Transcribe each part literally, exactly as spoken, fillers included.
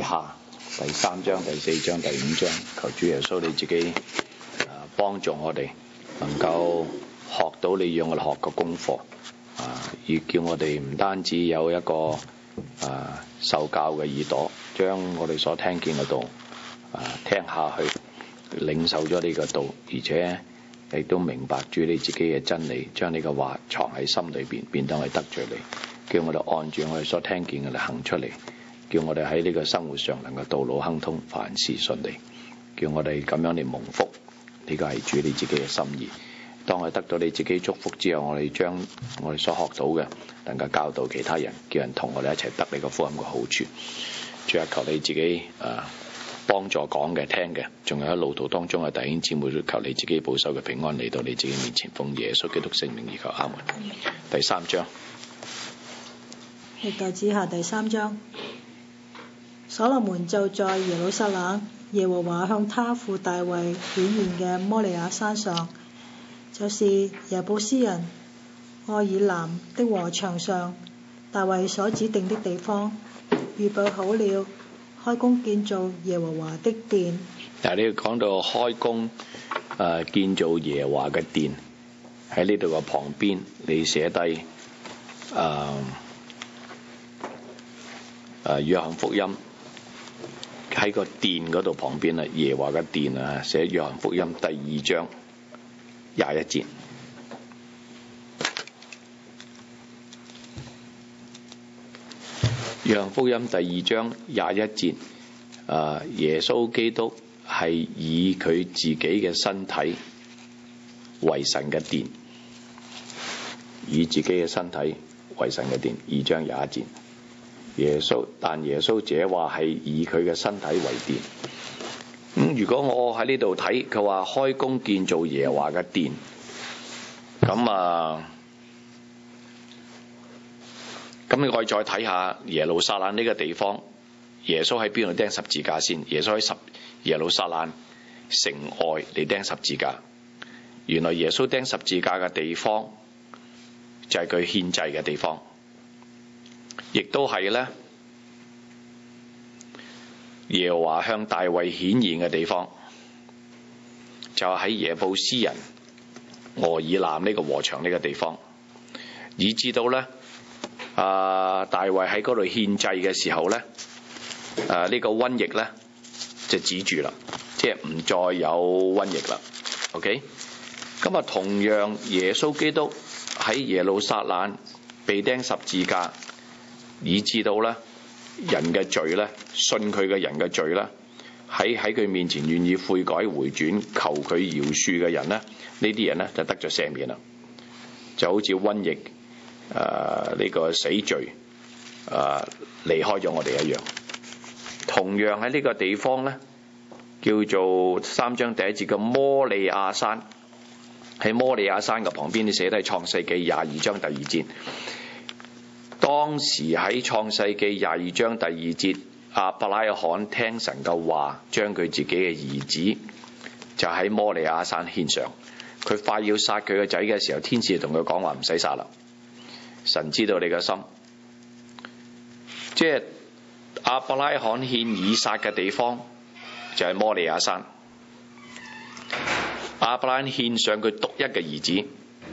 下第三章、第四章、第五章，求主耶穌你自己啊幫助我哋，能夠學到你要我哋學嘅功課啊，而叫我哋唔單止有一個啊受教嘅耳朵，將我哋所聽見嘅道啊聽下去，領受咗呢個道，而且亦都明白主你自己嘅真理，將呢個話藏喺心裏邊，變得係得罪你，叫我哋按住我哋所聽見嘅嚟行出嚟，叫我哋喺呢個生活上能夠道路亨通，凡事順利，叫我哋咁樣嚟蒙福。呢個係主你自己嘅心意。當我哋得到你自己祝福之後，我哋將我哋所學到嘅能夠教導其他人，叫人同我哋一齊得你個福音嘅好處。主啊，求你自己啊幫助講嘅聽嘅，仲有喺路途當中嘅弟兄姊妹，求你自己保守嘅平安嚟到你自己面前，奉耶穌基督聖名而求，阿門。第三章， 歷代志下第三章。所羅門就在耶路撒冷，耶和華向他父大衛顯現嘅摩利亞山上，就是耶布斯人愛爾南的禾場上，大衛所指定的地方，預備好了，開工建造耶和華的殿。 但係你講到開工誒、呃、建造耶和華嘅殿，喺呢度嘅旁邊，你寫低誒誒約翰福音喺個殿嗰度旁邊啊，耶和華嘅殿啊，寫約翰福音第二章廿一節。約翰福音第二章廿一節，啊，耶穌基督係以佢自己嘅身體為神嘅殿，以自己嘅身體為神嘅殿。二章廿一節，耶穌但耶穌這話係以佢嘅身體為殿。咁、嗯、如果我喺呢度睇，佢話開工建造耶和華嘅殿，咁啊。咁我哋再睇下耶路撒冷呢個地方，耶穌喺邊度釘十字架先？耶穌喺十耶路撒冷城外嚟釘十字架。原來耶穌釘十字架嘅地方就係佢獻祭嘅地方，亦都係咧耶和華向大衛顯現嘅地方，就喺耶布斯人俄爾南呢個禾場呢個地方，以至到咧。啊！大衛喺嗰度獻祭嘅時候咧，啊呢、這個瘟疫咧就止住啦，即係唔再有瘟疫啦。OK，咁啊同樣耶穌基督喺耶路撒冷被釘十字架，以致到咧人嘅罪咧，信佢嘅人嘅罪咧，喺喺佢面前願意悔改回轉求佢饒恕嘅人咧，呢啲人咧就得咗赦免啦，就好似瘟疫。誒、呃、呢、這個死罪誒、呃、離開咗我哋一樣。同樣喺呢個地方咧，叫做三章第一節嘅摩利亞山，喺摩利亞山嘅旁邊，你寫低創世記廿二章第二節。當時喺創世記廿二章第二節，亞伯拉罕聽神嘅話，將佢自己嘅兒子就喺摩利亞山獻上。佢快要殺佢個仔嘅時候，天使同佢講話唔使殺啦。神知道你嘅心，即係亞伯拉罕獻以撒嘅地方就係摩利亞山。亞伯拉罕獻上佢獨一嘅兒子，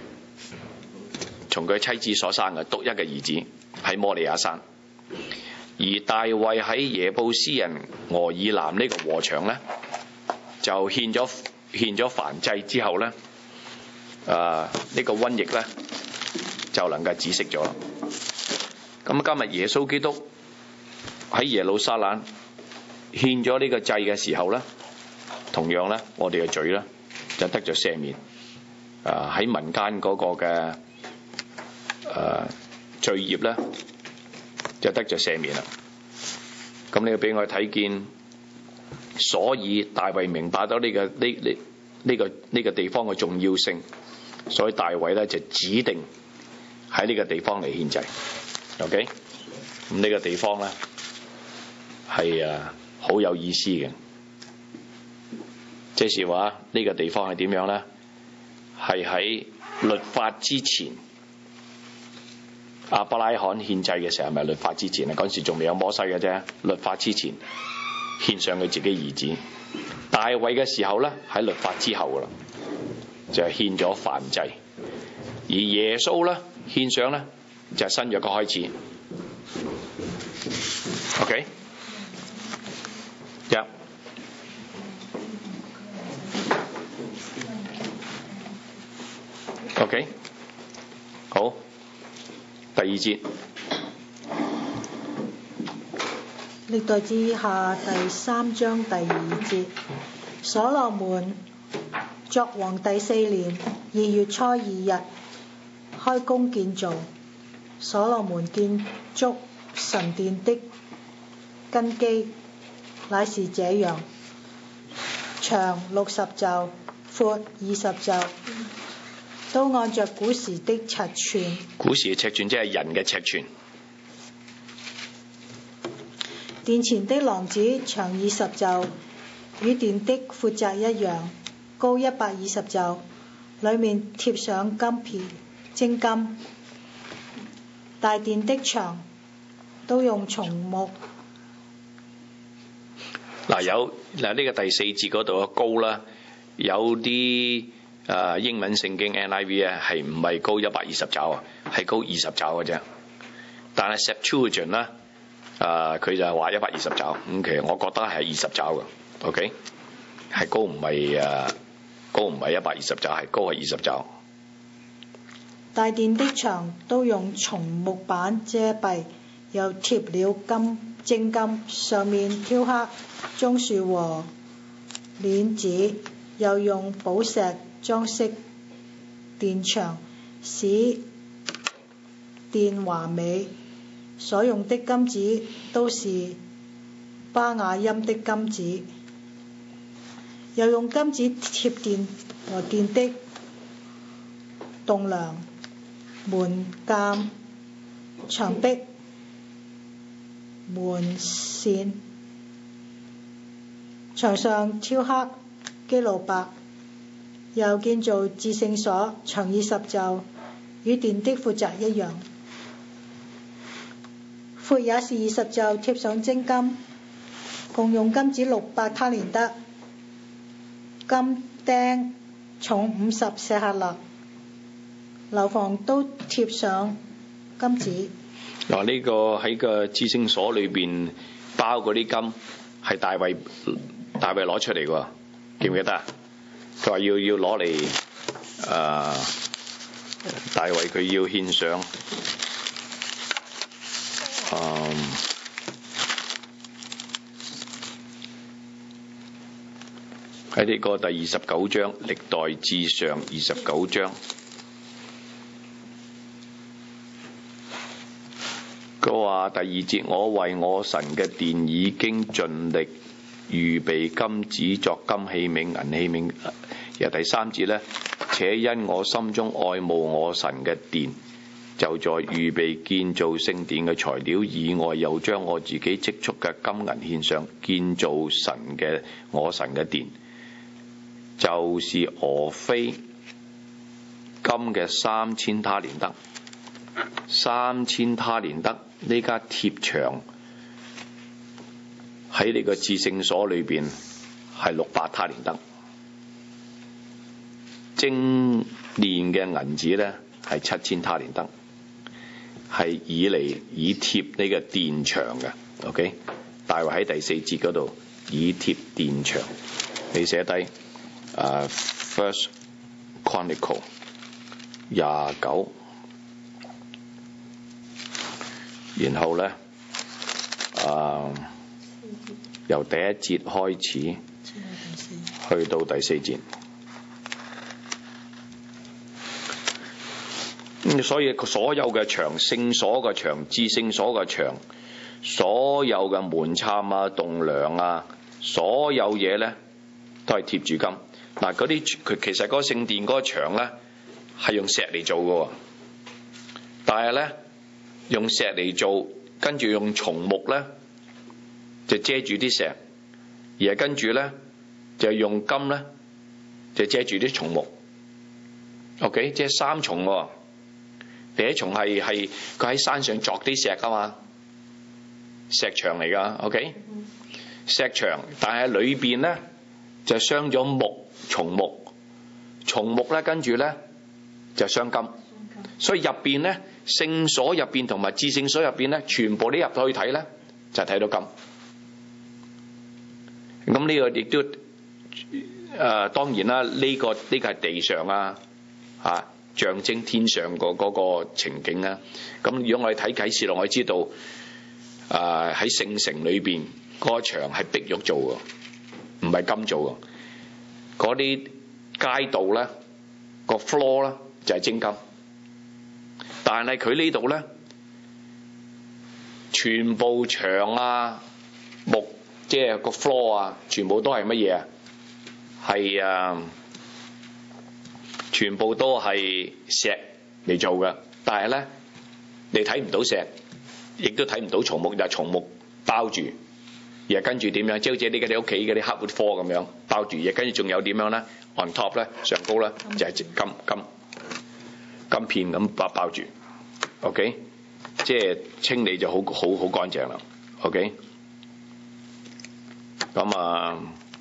從佢妻子所生嘅獨一嘅兒子喺摩利亞山。而大衛喺耶布斯人俄爾南呢個禾場咧，就獻咗獻咗燔祭之後咧，誒、呃這個、呢個瘟疫咧。就能夠止息咗啦。咁今日耶穌基督喺耶路撒冷獻咗呢個祭嘅時候咧，同樣咧，我哋嘅罪咧就得咗赦免。啊，喺民間嗰個嘅誒罪孽咧就得咗赦免啦。咁你要俾我睇見，所以大衛明白到呢個呢呢呢個呢個地方嘅重要性，所以大衛咧就指定喺呢個地方嚟獻祭。 OK， 咁呢個地方咧係啊好有意思嘅，即是話呢個地方係點樣咧？係喺律法之前亞伯拉罕獻祭嘅時候係咪律法之前啊？嗰陣時仲未有摩西嘅啫，律法之前獻上佢自己兒子。大衛嘅時候咧，喺律法之後噶啦，就係獻咗燔祭。而耶穌咧獻上咧就係新約嘅開始。OK， 一、yeah. OK， 好，第二節。 歷代志下第三章第二節，所羅門作王第四年二月初二日，開工建造。所羅門建築神殿的根基乃是這樣：長六十肘，闊二十肘，都按着古時的尺寸。 古時嘅尺寸即係人嘅尺寸。 殿前的廊子長二十肘，與殿的闊窄一樣，高一百二十肘，裡面貼上金皮精金。大殿的牆都用松木。 嗱有嗱呢個第四節嗰度嘅高啦，有啲誒、呃、英文聖經 N I V 咧係唔係高一百二十肘啊？係高二十肘嘅啫。但係 Septuagint 咧誒佢就係話一百二十肘，咁其實我覺得係二十肘嘅。OK， 係高唔係誒高唔係一百二十肘，係高係二十肘。 大殿的牆都用松木板遮蔽，又貼了金精金，上面雕刻棕樹和鏈子，又用寶石裝飾殿牆，使殿華美。所用的金子都是巴雅音的金子，又用金子貼殿和殿的棟梁、門檻、牆壁、門扇，牆上雕刻基路伯。又建造至聖所，長二十肘，與殿的闊窄一樣，闊也是二十肘，貼上精金，共用金子六百他連得，金釘重五十舍客勒。樓房都貼上金子。 嗱，呢個喺個至聖所裏邊包嗰啲金係大衛大衛攞出嚟嘅，記唔記得啊？佢話要要攞嚟誒，大衛佢要獻上誒喺呢個第二十九章歷代志上二十九章。佢話第二節，我為我神嘅殿已經盡力預備金子作金器皿、銀器皿。然後第三節呢，且因我心中愛慕我神嘅殿，就在預備建造聖殿嘅材料以外，又將我自己積蓄嘅金銀獻上，建造神嘅我神嘅殿，就是俄斐金嘅三千他連得，三千他連得。呢家貼牆喺呢個至聖所裏邊係六百他連得，精煉嘅銀子咧係七千他連得，係以嚟以貼呢個殿牆嘅。OK， 大衛喺第四節嗰度以貼殿牆，你寫低誒、uh, First Chronicle 廿九。然後呢，啊，由第一節開始，去到第四節。咁所以所有嘅牆、聖所嘅牆、至聖所嘅牆、所有嘅門檻啊、棟梁啊，所有嘢呢，都係貼住金。嗱，嗰啲佢其實嗰個聖殿嗰個牆呢，係用石嚟做嘅，但係呢，用石嚟做，跟住用松木咧就遮住啲石，而係跟住咧就用金咧就遮住啲松木。OK， 即係三重喎。 第一重係係佢喺山上鑿啲石啊嘛，石牆嚟㗎 ，OK？ 石牆，但係裏邊咧就鑲咗木，松木，松木咧跟住咧就鑲金，所以入邊咧聖所入邊同埋至聖所入邊咧，全部你入到去睇咧就睇到金。咁呢個亦都誒、呃、當然啦，呢、呢個呢、呢個係地上啊，嚇象徵天上個嗰個情景啊。咁如果我哋睇啟示錄，我哋知道誒喺聖城裏邊嗰牆係碧玉做嘅，唔係金做嘅。嗰啲街道咧個 floor 咧就係精金，但係佢呢度咧全部牆啊木。即係個 floor 啊，全部都係乜嘢啊？係啊，全部都係石嚟做嘅。但係咧，你睇唔到石，亦都睇唔到松木，就係松木包住。而係跟住點樣？即係好似你嘅你屋企嗰啲黑活科咁樣包住。而跟住仲有點樣咧 ？on top 咧，上高咧就係金金金片咁包包住。OK， 即係清理就好好好乾淨啦。OK。咁啊，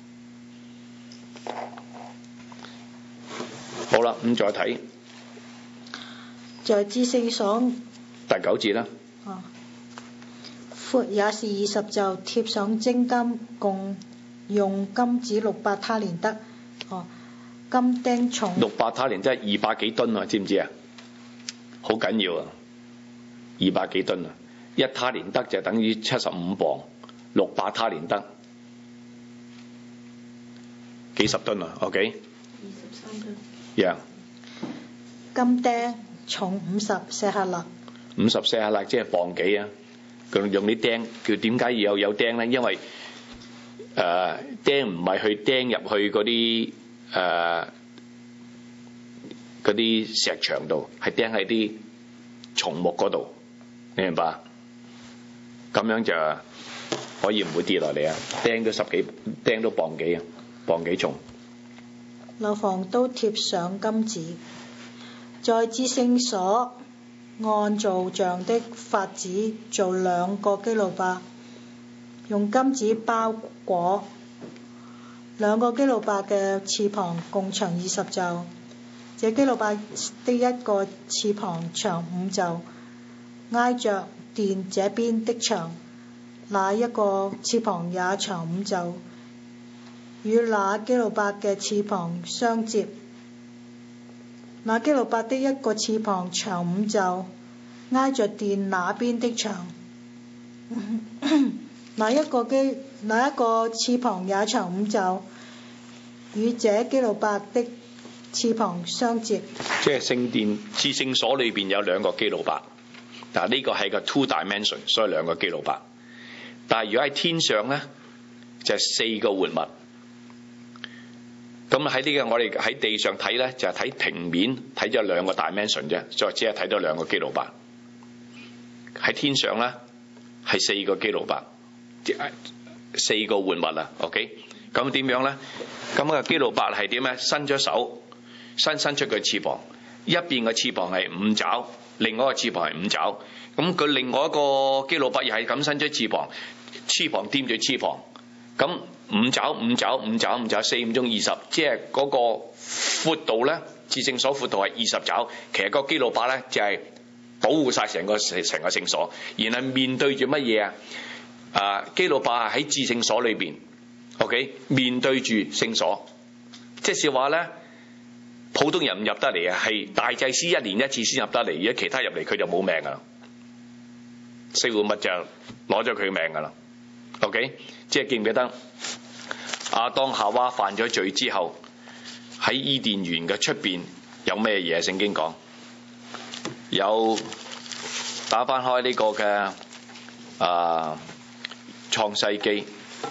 好啦，咁再睇， 在至聖所第九節啦。 啊，闊也是二十肘，貼上精金，共用金子六百他連得。哦，金釘重六百他連即係二百幾噸啊，知唔知啊？好緊要啊！二百幾噸啊，一他連得就等於七十五磅，六百他連得。幾十噸啊 ，OK？ 二十三噸。Yeah。 金釘重五十舍客勒。 五十舍客勒即係磅幾啊？佢用啲釘，佢點解要有有釘咧？因為誒、呃、釘唔係去釘入去嗰啲誒嗰啲石牆度，係釘喺啲松木嗰度，你明白？咁樣就可以唔會跌落嚟啊！釘都十幾，釘都磅幾啊！磅幾重？ 樓房都貼上金子，在至聖所按造像的法子做兩個基路伯，用金子包裹。兩個基路伯嘅翅膀共長二十肘，這基路伯的一個翅膀長五肘，挨着殿這邊的牆，那一個翅膀也長五肘，與那基路伯嘅翅膀相接。那基路伯的一個翅膀長五肘，挨着殿那邊的牆，那一個基那一個翅膀也長五肘，與這基路伯的翅膀相接。 即係聖殿至聖所裏邊有兩個基路伯，但係呢個係個 two dimension， 所以兩個基路伯。但係如果喺天上咧，就係、是、四個活物。咁喺呢個我哋喺地上睇咧，就係、是、睇平面睇咗兩個 dimension 啫，再只係睇到兩個基路伯。喺天上咧係四個基路伯，即係四個活物啊。OK， 咁點樣咧？咁個基路伯係點咧？伸咗手，伸伸出佢翅膀，一邊嘅翅膀係五爪，另外一個翅膀係五爪。咁佢另外一個基路伯又係咁伸出翅膀，翅膀掂住翅膀，咁。五爪五爪五爪五爪四五中二十，即係嗰個闊度咧，至聖所闊度係二十爪。其實個基路伯咧就係、是、保護晒成個成個聖所，然後面對住乜嘢啊？啊，基路伯喺至聖所裏邊 ，OK， 面對住聖所，即係話咧，普通人唔入得嚟啊，係大祭司一年一次先入得嚟，如果其他入嚟佢就冇命噶啦，四活物就攞咗佢命噶啦 ，OK， 即係記唔記得？亞當夏娃犯咗罪之後，喺伊甸園嘅出邊有咩嘢？聖經講有打翻開呢個嘅啊創世記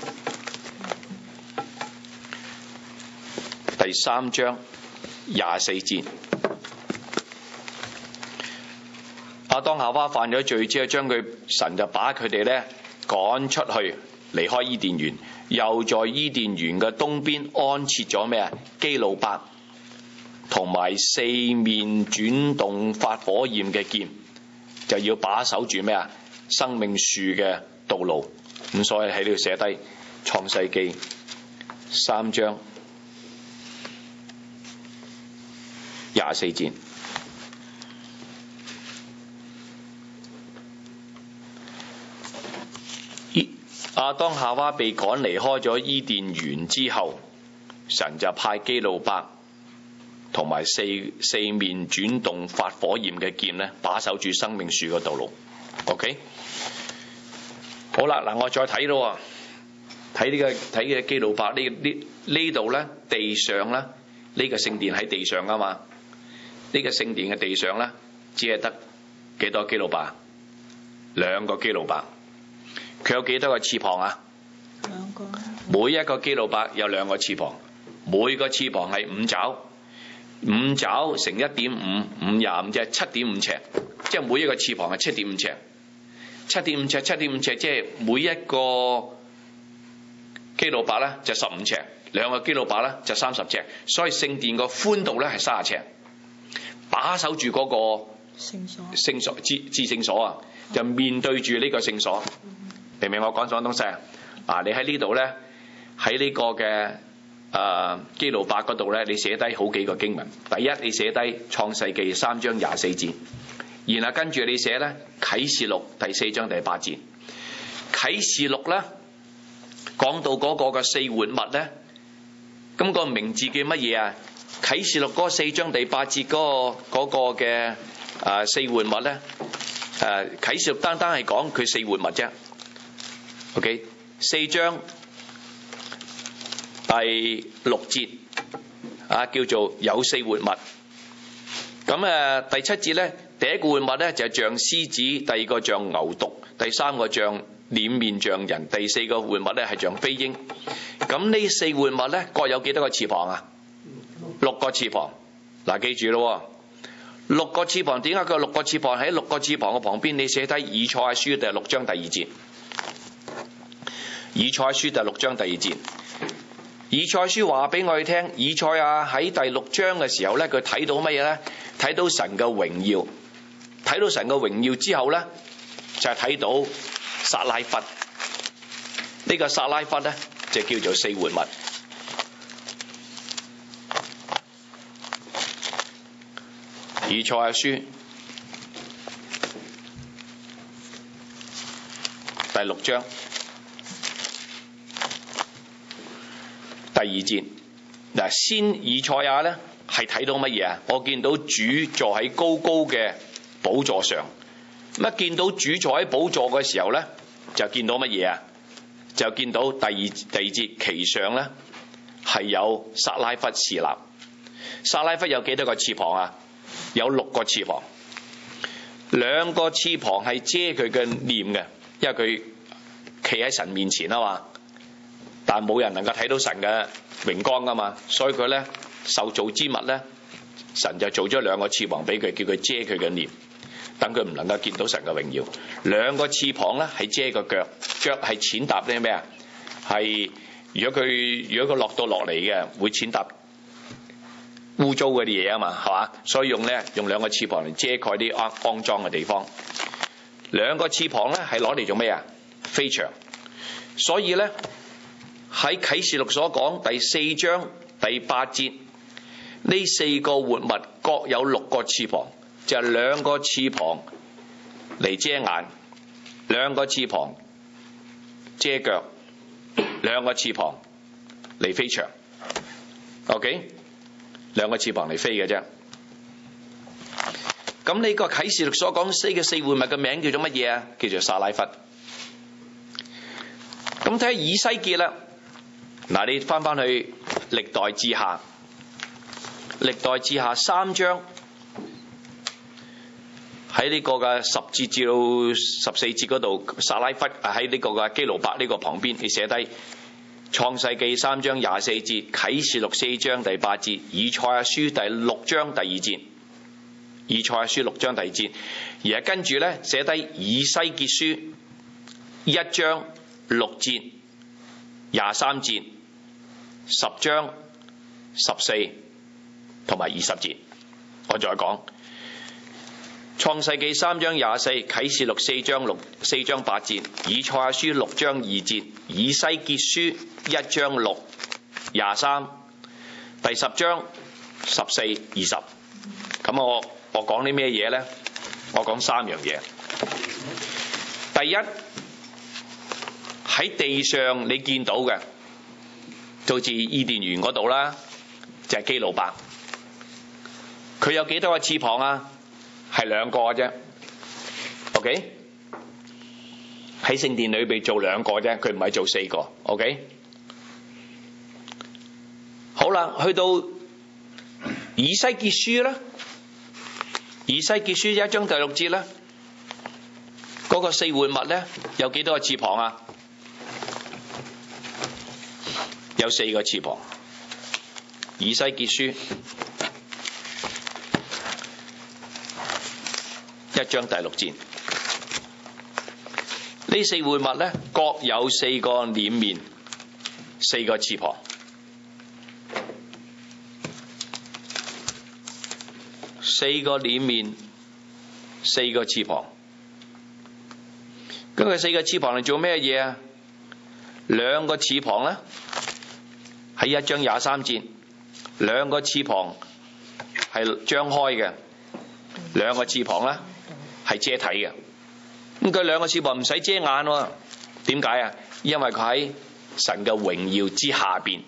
第三章廿四節，亞當夏娃犯咗罪之後，將佢神就把佢哋咧趕出去，離開伊甸園。又在伊甸園嘅東邊安設咗咩啊？基路伯， 同埋四面轉動發火焰嘅劍，就要把守住咩啊？生命樹嘅道路。咁所以喺呢度寫低創世記三章廿四節。亞當夏娃被趕離開咗伊甸園之後，神就派基路伯同埋四四面轉動發火焰嘅劍咧，把守住生命樹嘅道路。OK， 好啦，嗱我再睇咯，睇呢、這個睇嘅基路伯呢呢呢度咧，地上咧呢、這個聖殿喺地上啊嘛，呢、這個聖殿嘅地上咧只係得幾多基路伯？兩個基路伯。佢有幾多個翅膀啊？ 兩個。 每一個基路伯有兩個翅膀，每個翅膀係五爪，五爪乘一點五，五廿五即係七點五尺，即係每一個翅膀係七點五尺，七點五尺，七點五尺，即係每一個基路伯咧就十五尺，兩個基路伯咧就三十尺，所以聖殿個寬度咧係三十尺，把守住嗰個聖所，聖所至至聖所啊，就面對住呢個聖所。明唔明我講咗東西啊？嗱，你喺呢度咧，喺呢個嘅誒基路伯嗰度咧，你寫低好幾個經文。第一，你寫低創世記三章廿四節，然後跟住你寫咧啟示錄第四章第八節。啟示錄咧講到嗰個嘅四活物咧，咁個名字叫乜嘢啊？啟示錄嗰四章第八節嗰個嗰個嘅誒四活物咧，誒啟示錄單單係講佢四活物啫。OK， 四章第六節啊，叫做有四活物。咁誒第七節咧，第一個活物咧就係像獅子，第二個像牛犢，第三個像臉面像人，第四個活物咧係像飛鷹。咁呢四活物咧各有幾多個翅膀啊？六個翅膀。嗱，記住咯，六個翅膀。點解佢有六個翅膀？喺六個翅膀嘅旁邊，你寫低以賽亞書第六章第二節。以賽亞書第六章第二節，以賽亞書話俾我哋聽，以賽亞喺第六章嘅時候咧，佢睇到乜嘢咧？睇到神嘅榮耀，睇到神嘅榮耀之後咧，就係睇到撒拉弗。呢個撒拉弗咧就叫做四活物。以賽亞書第六章第二節。嗱，先以賽亞咧係睇到乜嘢啊？我見到主坐喺高高嘅寶座上。咁一見到主坐喺寶座嘅時候咧，就見到乜嘢啊？就見到第二第二節，其上咧係有撒拉弗侍立。撒拉弗有幾多個翅膀啊？有六個翅膀。兩個翅膀係遮佢嘅臉嘅，因為佢企喺神面前啊嘛。但冇人能夠睇到神嘅榮光噶嘛，所以佢咧受造之物咧，神就做咗兩個翅膀俾佢，叫佢遮佢嘅臉，等佢唔能夠見到神嘅榮耀。兩個翅膀咧係遮個腳，腳係踐踏啲咩啊？係如果佢如果佢落到落嚟嘅，會踐踏污糟嗰啲嘢啊嘛，係嘛？所以用咧用兩個翅膀嚟遮蓋啲骯骯髒嘅地方。兩個翅膀咧係攞嚟做咩啊？飛翔。所以咧喺啟示錄所講第四章第八節，呢四個活物各有六個翅膀，就係兩個翅膀嚟遮眼，兩個翅膀遮腳，兩個翅膀嚟飛翔。OK， 兩個翅膀嚟飛嘅啫。咁呢個啟示錄所講四嘅四活物嘅名叫做乜嘢啊？叫做撒拉弗。咁睇下以西結啦。嗱，你翻翻去歷代志下，歷代志下三章喺呢個嘅十節至到十四節嗰度，撒拉弗喺呢個嘅基路伯呢個旁邊，你寫低創世記三章廿四節，啟示錄四章第八節，以賽亞書第六章第二節，以賽亞書六章第二節，而係跟住咧寫低以西結書一章六節、廿三節、十章十四、 同埋二十節。我再講創世記三章廿四，啟示錄四章六四章八節，以賽亞書六章二節，以西結書一章六廿三，第十章十四二十。咁我我講啲咩嘢呢？我講三樣嘢。第一，喺地上你見到嘅，就好似伊甸園嗰度啦，就係基路伯。佢有幾多個翅膀啊？係兩個啫。OK， 喺聖殿裏邊做兩個啫，佢唔係做四個。OK， 好啦，去到以西結書啦，以西結書一章第六節啦，嗰、那個四活物咧有幾多個翅膀啊？有四個翅膀。以西結書一章第六節，呢四活物咧各有四個臉面，四個翅膀。四個臉面，四個翅膀。咁佢四個翅膀嚟做咩嘢啊？兩個翅膀咧喺一章廿三節，兩個翅膀係張開嘅，兩個翅膀咧係遮體嘅。咁佢兩個翅膀唔使遮眼喎，點解啊？因為佢喺神嘅榮耀之下邊，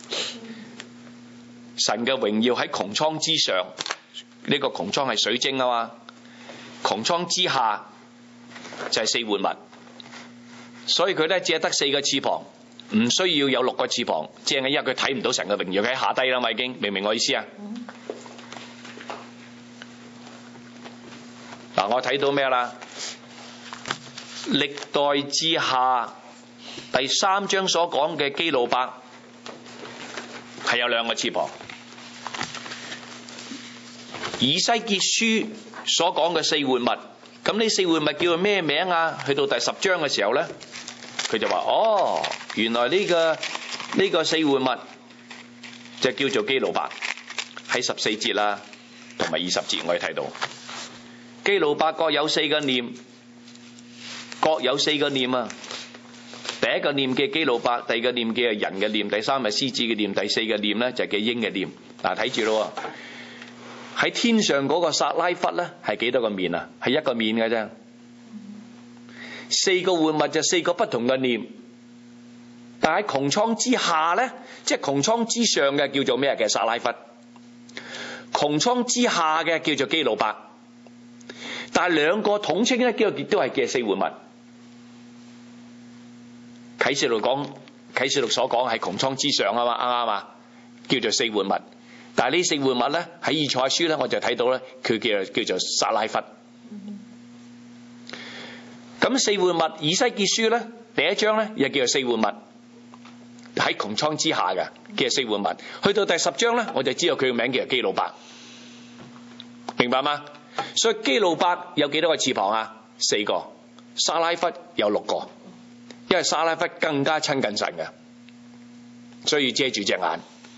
神嘅榮耀喺穹蒼之上。呢個穹蒼係水晶啊嘛，穹蒼之下就係四活物，所以佢咧只係得四個翅膀，唔需要有六個翅膀，正係因為佢睇唔到神嘅榮耀，佢喺下低啦嘛已經，明唔明我意思啊？嗱、嗯，我睇到咩啦？歷代志下第三章所講嘅基路伯係有兩個翅膀。以西結書所講嘅四活物，咁呢四活物叫做咩名啊？去到第十章嘅時候咧，佢就話：哦，原來呢個呢個四活物就叫做基路伯。喺十四節啦，同埋二十節我哋睇到，基路伯各有四個臉，各有四個臉啊！第一個臉嘅基路伯，第二個臉嘅人嘅臉，第三係獅子嘅臉，第四個臉咧就叫鷹嘅臉。嗱，睇住咯。喺天上嗰個撒拉弗咧係幾多個面啊？係一個面嘅啫。四個活物就四個不同嘅臉，但喺穹蒼之下咧，即係穹蒼之上嘅叫做咩嘅撒拉弗，穹蒼之下嘅叫做基路伯。但係兩個統稱咧，叫亦都係嘅四活物。啟示錄講，啟示錄所講係穹蒼之上啊嘛，啱唔啱啊？叫做四活物。但係呢四活物咧喺以賽亞書咧，我就睇到咧，佢叫叫做撒拉弗。咁四活物以西結書咧第一章咧又叫做四活物，喺穹蒼之下嘅叫四活物。去到第十章咧，我就知道佢嘅名叫做基路伯，明白嗎？所以基路伯有幾多個翅膀啊？四個。撒拉弗有六個，因為撒拉弗更加親近神嘅，所以遮住隻眼。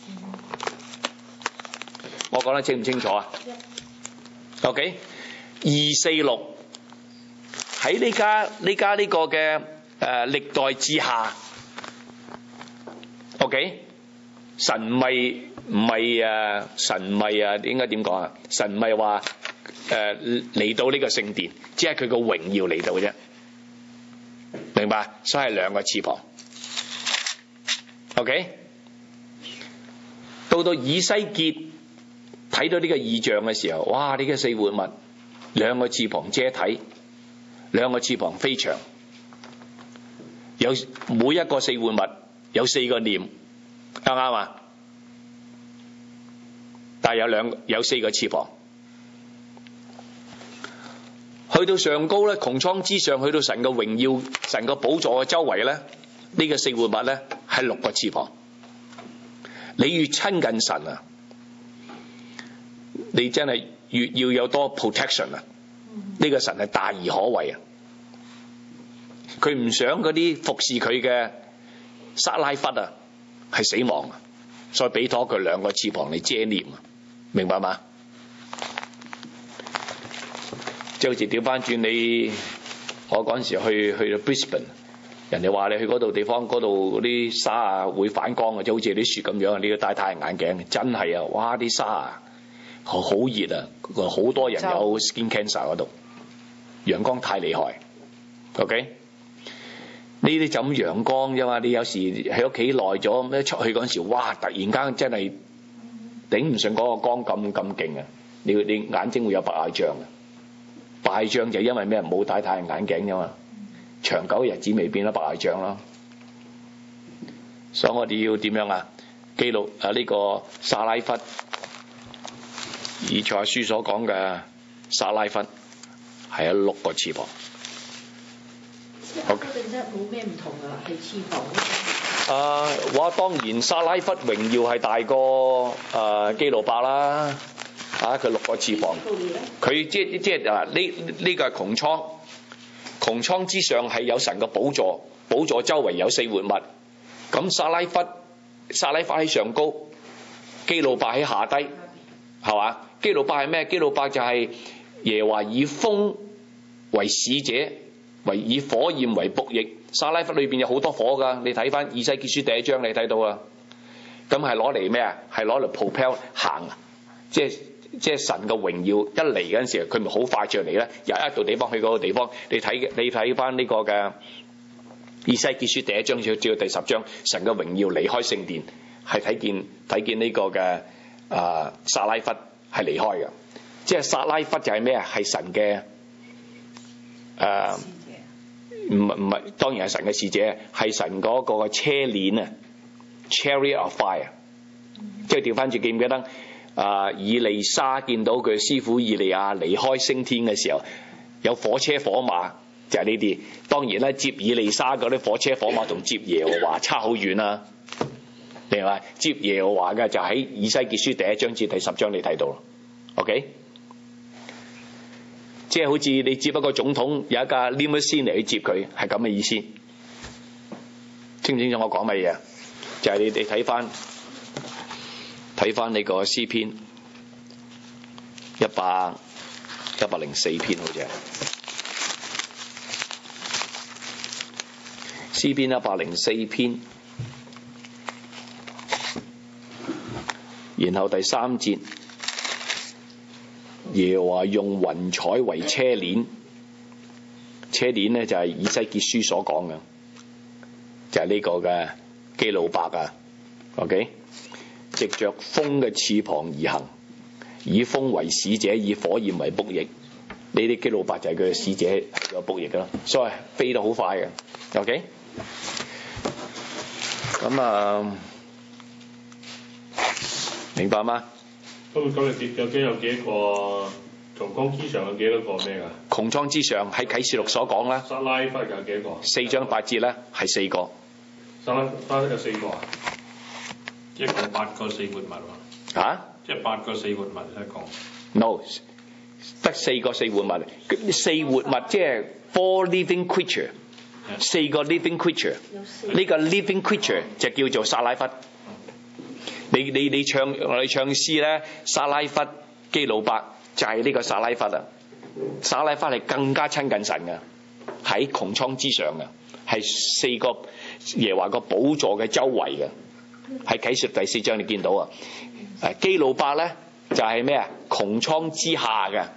我講得清唔清楚啊 ？OK， 二四六喺呢家呢家呢個嘅誒歷代志下 ，OK， 神唔係唔係誒神唔係啊？應該點講啊？神唔係話誒嚟到呢個聖殿，只係佢個榮耀嚟到啫，明白？所以係兩個翅膀 ，OK， 到到以西結。睇到呢個異象嘅時候，哇！呢個四活物兩個翅膀遮體，兩個翅膀飛翔，有每一個四活物有四個臉，啱唔啱啊？但係有兩有四個翅膀，去到上高咧，穹蒼之上，去到神嘅榮耀、神嘅寶座嘅周圍咧，呢、這個四活物咧係六個翅膀。你越親近神啊！你真係越要有多 protection 啊！呢個神係大而可畏啊！佢唔想嗰啲服侍佢嘅撒拉弗啊係死亡啊，所以俾咗佢兩個翅膀嚟遮臉啊！ 明白嘛？即係好似調翻轉你，我嗰陣時去去到 Brisbane， 人哋話你去嗰度地方，嗰度嗰啲沙啊會反光嘅，即係好似啲雪咁樣，你要戴太陽眼鏡，真係啊！哇，啲沙啊好好熱啊，好多人有 skin cancer 嗰度，陽光太厲害。OK， 呢啲就咁陽光啫嘛，你有時喺屋企耐咗，一出去嗰陣時，哇！突然間真係頂唔順嗰個光咁咁勁啊！你你眼睛會有白內障啊！白內障就因為咩？冇戴太陽眼鏡啫嘛，長久日子未變咗白內障咯。所以我哋要點樣啊？記錄啊呢個撒拉弗，以賽亞書所講嘅撒拉弗係有六個翅膀。 好，定啫冇咩唔同噶啦，係翅膀。 啊，話當然撒拉弗榮耀係大過誒基路伯啦。啊！佢六個翅膀，佢即即係啊呢呢個係穹蒼，穹蒼之上係有神嘅寶座，寶座周圍有四活物。咁撒拉弗，撒拉弗喺上高，基路伯喺下低，係嘛？基路伯係咩？基路伯就係耶和華以風為使者，為以火焰為僕役。撒拉弗裏邊有好多火㗎，你睇翻以西結書第一章，你睇到啊。咁係攞嚟咩啊？係攞嚟 propel 行啊，即係。即係神嘅榮耀一嚟嗰陣時，佢咪好快著嚟咧？由一度地方去嗰個地方，你睇你睇翻呢個嘅以西結書第一章至到第十章，神嘅榮耀離開聖殿，係睇見睇見呢個嘅啊撒拉弗係離開嘅。即係撒拉弗就係咩啊？係神嘅誒，唔唔係當然係神嘅使者，係神嗰個嘅車鏈啊 ，Chariot of Fire。即係調翻轉，記唔記得？啊！以利沙見到佢師傅以利亞離開升天嘅時候，有火車火馬，就係呢啲。當然啦，接以利沙嗰啲火車火馬同接耶和華差好遠啦。明白？接耶和華嘅就喺以西結書第一章至第十章你睇到啦。OK， 即係好似你接一個總統有一架 limousine 嚟去接佢，係咁嘅意思。清唔清楚我講乜嘢？就係、是、你哋睇翻。睇翻呢個詩篇一百一百零四篇，好似係詩篇一百零四篇，然後第三節，耶和華用雲彩為車鏈，車鏈呢就係以西結書所講嘅，就係、是、呢個嘅基路伯啊 ，OK。藉着風嘅翅膀而行，以風為使者，以火焰為僕役。呢啲基路伯就係佢嘅使者，係個僕役噶啦，所以飛得好快嘅。OK， 咁啊，明白嗎？ 咁咁你究竟有幾多個穹蒼之上有幾多個咩噶？ 穹蒼之上喺啟示錄所講啦， 撒拉弗有幾個？ 四章八節咧係四個。 撒拉弗有四個啊？ 一共八個四活物喎。 啊？ 即係八個四活物一共。 No， 得四個四活物。四活物即係 four living creature， 四個 living creature。呢個 living creature 就叫做撒拉弗。你你你唱我哋唱詩咧，撒拉弗基路伯就係呢個撒拉弗啊。撒拉弗係更加親近神嘅，喺穹蒼之上嘅，係四個耶和華個寶座嘅周圍嘅。喺啟示第四章你見到啊，誒基路伯咧就係咩啊？穹蒼之下嘅，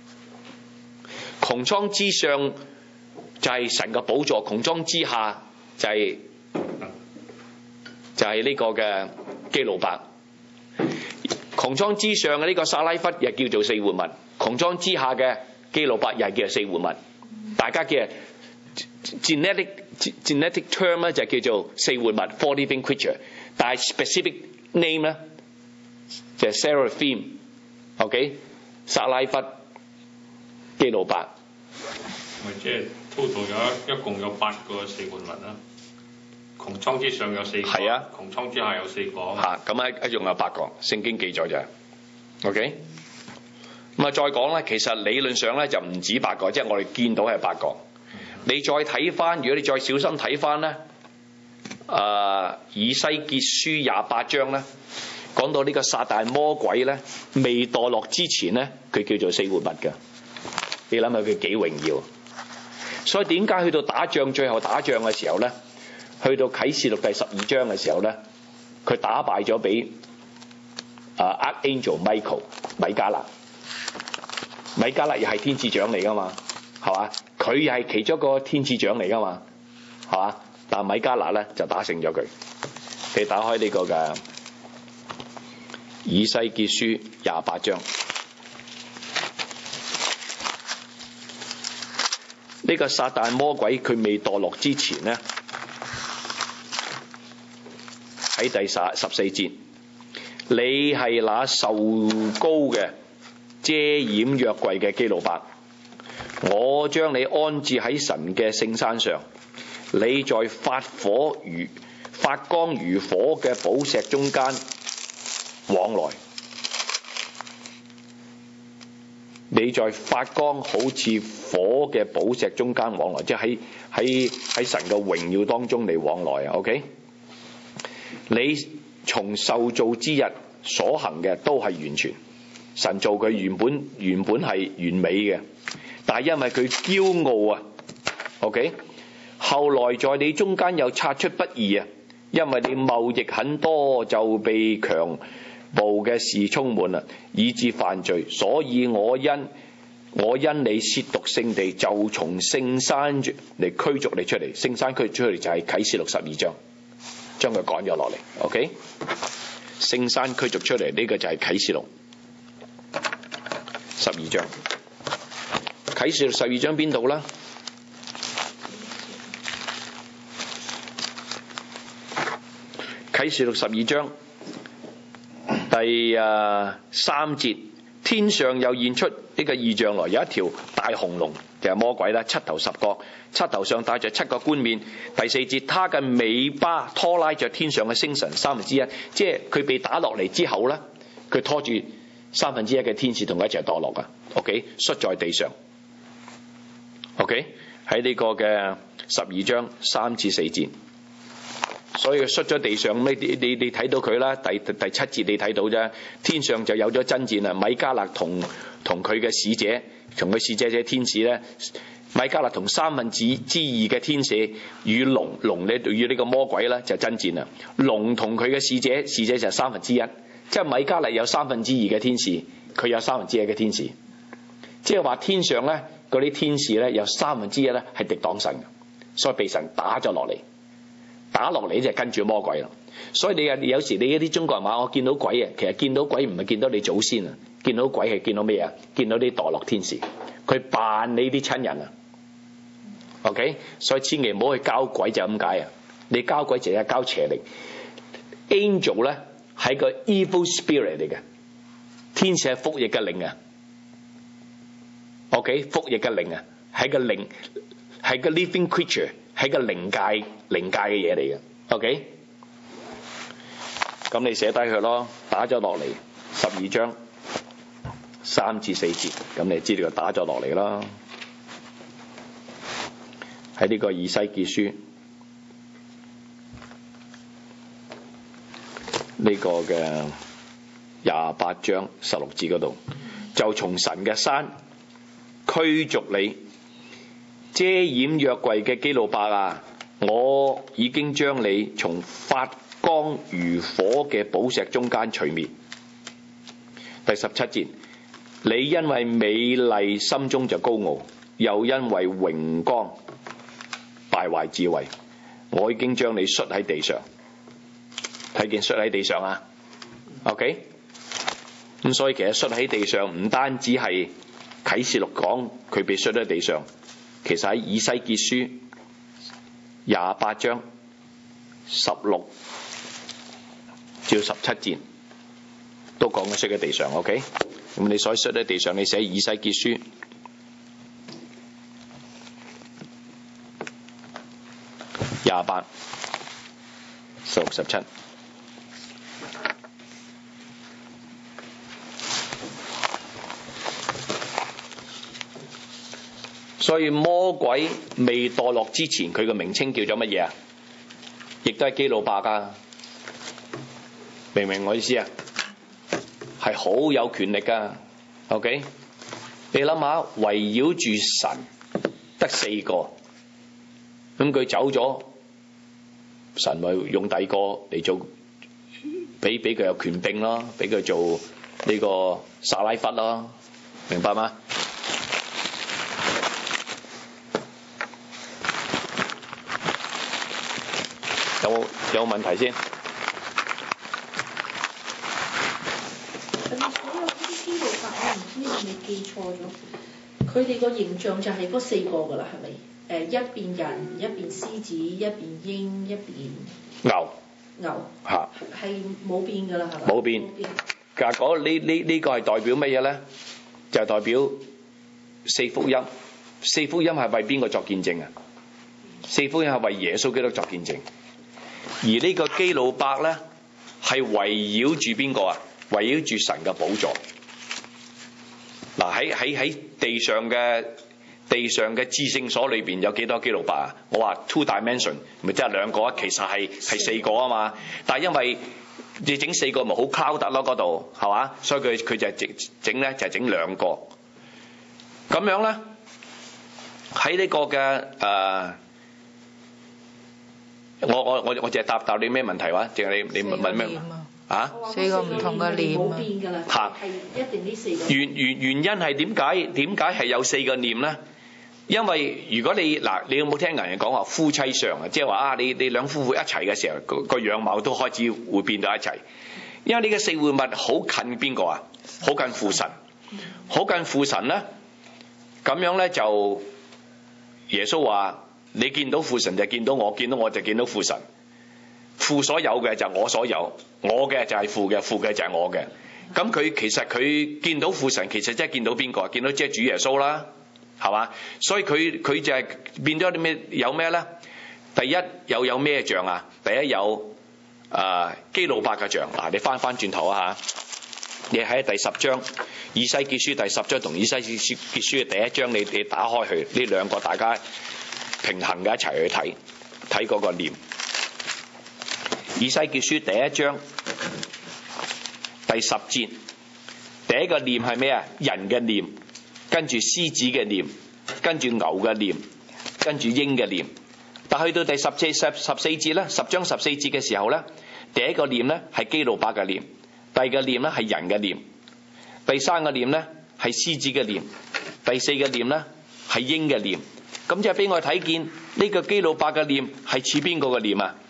穹蒼之上就係神嘅寶座，穹蒼之下就係、是、就係、是、呢個嘅基路伯。穹蒼之上嘅呢個撒拉弗又叫做四活物，穹蒼之下嘅基路伯又係叫做四活物。大家嘅 genetic genetic term 咧就叫做四活物 four living creature。但係 specific name 咧就係 Seraphim，OK， 撒拉弗、基路伯。 咪即係 total 有一一共有八個四活物啦。穹蒼之上有四個，係啊，穹蒼之下有四個。 嚇，咁啊一共有八個，聖經記載就係 OK。咁啊再講咧，其實理論上咧就唔止八個，即係我哋見到係八個。你再睇翻，如果你再小心睇翻咧。誒、uh, 以西結書廿八章咧， 講到呢個撒旦魔鬼咧，未墮落之前咧，佢叫做四活物㗎。你諗下佢幾榮耀？所以點解去到打仗最後打仗嘅時候咧，去到啟示錄第十二章嘅時候咧，佢打敗咗俾啊 Archangel Michael 米迦勒。米迦勒又係天使長嚟㗎嘛，係嘛？佢又係其中一個天使長嚟㗎嘛，係嘛？但米迦勒咧就打勝咗佢。你打開呢個嘅以西結書廿八章，呢個撒旦魔鬼佢未墮落之前咧，喺第十十四節，你係那受膏嘅遮掩約櫃嘅基路伯，我將你安置喺神嘅聖山上，你在發火如發光如火嘅寶石中間往來，你在發光好似火嘅寶石中間往來，即係喺喺喺神嘅榮耀當中嚟往來啊 ！OK， 你從受造之日所行嘅都係完全，神做佢原本原本係完美嘅，但係因為佢驕傲啊 ！OK， 後來在你中間又察出不義啊！因為你貿易很多，就被強暴嘅事充滿啦，以致犯罪。所以我因我因你褻瀆聖地，就從聖山嚟驅逐你出嚟。聖山驅逐出嚟就係啟示錄十二章，將佢趕咗落嚟。OK， 聖山驅逐出嚟呢、這個就係啟示錄十二章。啟示錄十二章邊度啦？啟示錄十二章第啊三節，天上又現出呢個異象來，有一條大紅龍，就係魔鬼啦，七頭十角，七頭上帶着七個冠冕。第四節，他嘅尾巴拖拉着天上嘅星辰三分之一，即係佢被打落嚟之後咧，佢拖住三分之一嘅天使同佢一齊墮落噶。OK， 摔在地上。OK， 喺呢個嘅十二章三至四節。所以佢摔咗地上，你你你睇到佢啦，第第七節你睇到啫，天上就有咗爭戰啦。米迦勒同同佢嘅使者，同佢使者即係天使咧，米迦勒同三分之之二嘅天使與龍龍咧與呢個魔鬼咧就爭戰啦。龍同佢嘅使者，使者就係三分之一，即係米迦勒有三分之二嘅天使，佢有三分之一嘅天使，即係話天上咧嗰啲天使咧有三分之一咧係敵擋神嘅，所以被神打咗落嚟。打落嚟就跟住魔鬼啦，所以你有有時你一啲中國人話我見到鬼啊，其實見到鬼唔係見到你祖先啊，見到鬼係見到咩啊？見到啲墮落天使，佢扮你啲親人啊。OK， 所以千祈唔好去交鬼就咁解啊！你交鬼就係交邪靈。Angel 咧係個 evil spirit 嚟嘅，天使係服役嘅靈啊。OK， 服役嘅靈啊，係個靈，係個 living creature。係個靈界靈界嘅嘢嚟嘅 ，OK？ 咁你寫低佢咯，打咗落嚟十二章三至四節，咁你知道佢打咗落嚟啦。喺呢個以西結書呢個嘅廿八章十六節嗰度，就從神嘅山驅逐你。遮掩約櫃嘅基路伯啊，我已經將你從發光如火嘅寶石中間除滅。第十七節，你因為美麗心中就高傲，又因為榮光敗壞智慧，我已經將你摔喺地上。睇見摔喺地上啊 ？OK， 咁所以其實摔喺地上唔單止係啟示錄講佢被摔喺地上。其實喺以西結書廿八章十六至十七節都講緊摔喺地上 ，OK？ 咁你所以摔喺地上，你寫以西結書廿八十六十七。所以魔鬼未墮落之前，佢嘅名稱叫做乜嘢啊？亦都係基路伯啊！明唔明我意思啊？ 係好有權力噶。OK， 你諗下，圍繞住神得四個，咁佢走咗，神咪用第二個嚟做，俾俾佢有權柄咯，俾佢做呢個撒拉弗咯，明白嗎？有冇有冇問題先？ 你記錯咗，佢哋個形象就係嗰四個㗎啦，係咪？誒，一邊人，一邊獅子，一邊鷹，一邊牛。 牛。 嚇。 係冇變㗎啦，係咪？ 冇變。㗎嗰呢呢呢個係代表乜嘢咧？就係代表四福音。四福音係為邊個作見證啊？四福音係為耶穌基督作見證。而呢個基路伯咧，係圍繞住邊個啊？圍繞住神嘅寶座。嗱，喺喺喺地上嘅地上嘅至聖所裏邊有幾多基路伯啊？我話 two dimension 咪即係兩個啊，其實係係四個啊嘛。但係因為你整四個咪好 crowded咯，嗰度係嘛？所以佢佢就整整咧就係整兩個。咁樣咧喺呢個嘅誒、呃，我我我我淨係答答你咩問題話？淨係你你問咩？啊！ 四個唔同嘅念冇變㗎啦， 嚇係一定呢四個。 原原原因係點解？點解係有四個念咧？因為如果你嗱，你有冇聽人講話夫妻相啊？即係話啊，你你兩夫婦一齊嘅時候，個個樣貌都開始會變到一齊。因為你嘅四活物好近邊個啊？好近父神，好近父神咧。咁樣咧就耶穌話：你見到父神就見到我，見到我就見到父神。父所有嘅就係我所有，我嘅就係父嘅，父嘅就係我嘅。咁佢其實佢見到父神，其實即係見到邊個？見到即係主耶穌啦，係嘛？所以佢佢就係變咗啲咩？有咩咧？第一有有咩像啊？第一有啊基路伯嘅像。嗱，你翻翻轉頭啊嚇，你喺第十章以西結書第十章同以西結書嘅第一章，你你打開去呢兩個大家平衡嘅一齊去睇睇嗰個念。以西結書第一章第十節，第一個念係咩啊？人嘅念，跟住獅子嘅念，跟住牛嘅念，跟住鷹嘅念。但去到第十四十十四節咧，十章十四節嘅時候咧，第一個念咧係基路伯嘅念，第二個念咧係人嘅念，第三個念咧係獅子嘅念，第四個念咧係鷹嘅念。咁即係俾我睇見呢個基路伯嘅念係似邊個嘅念啊？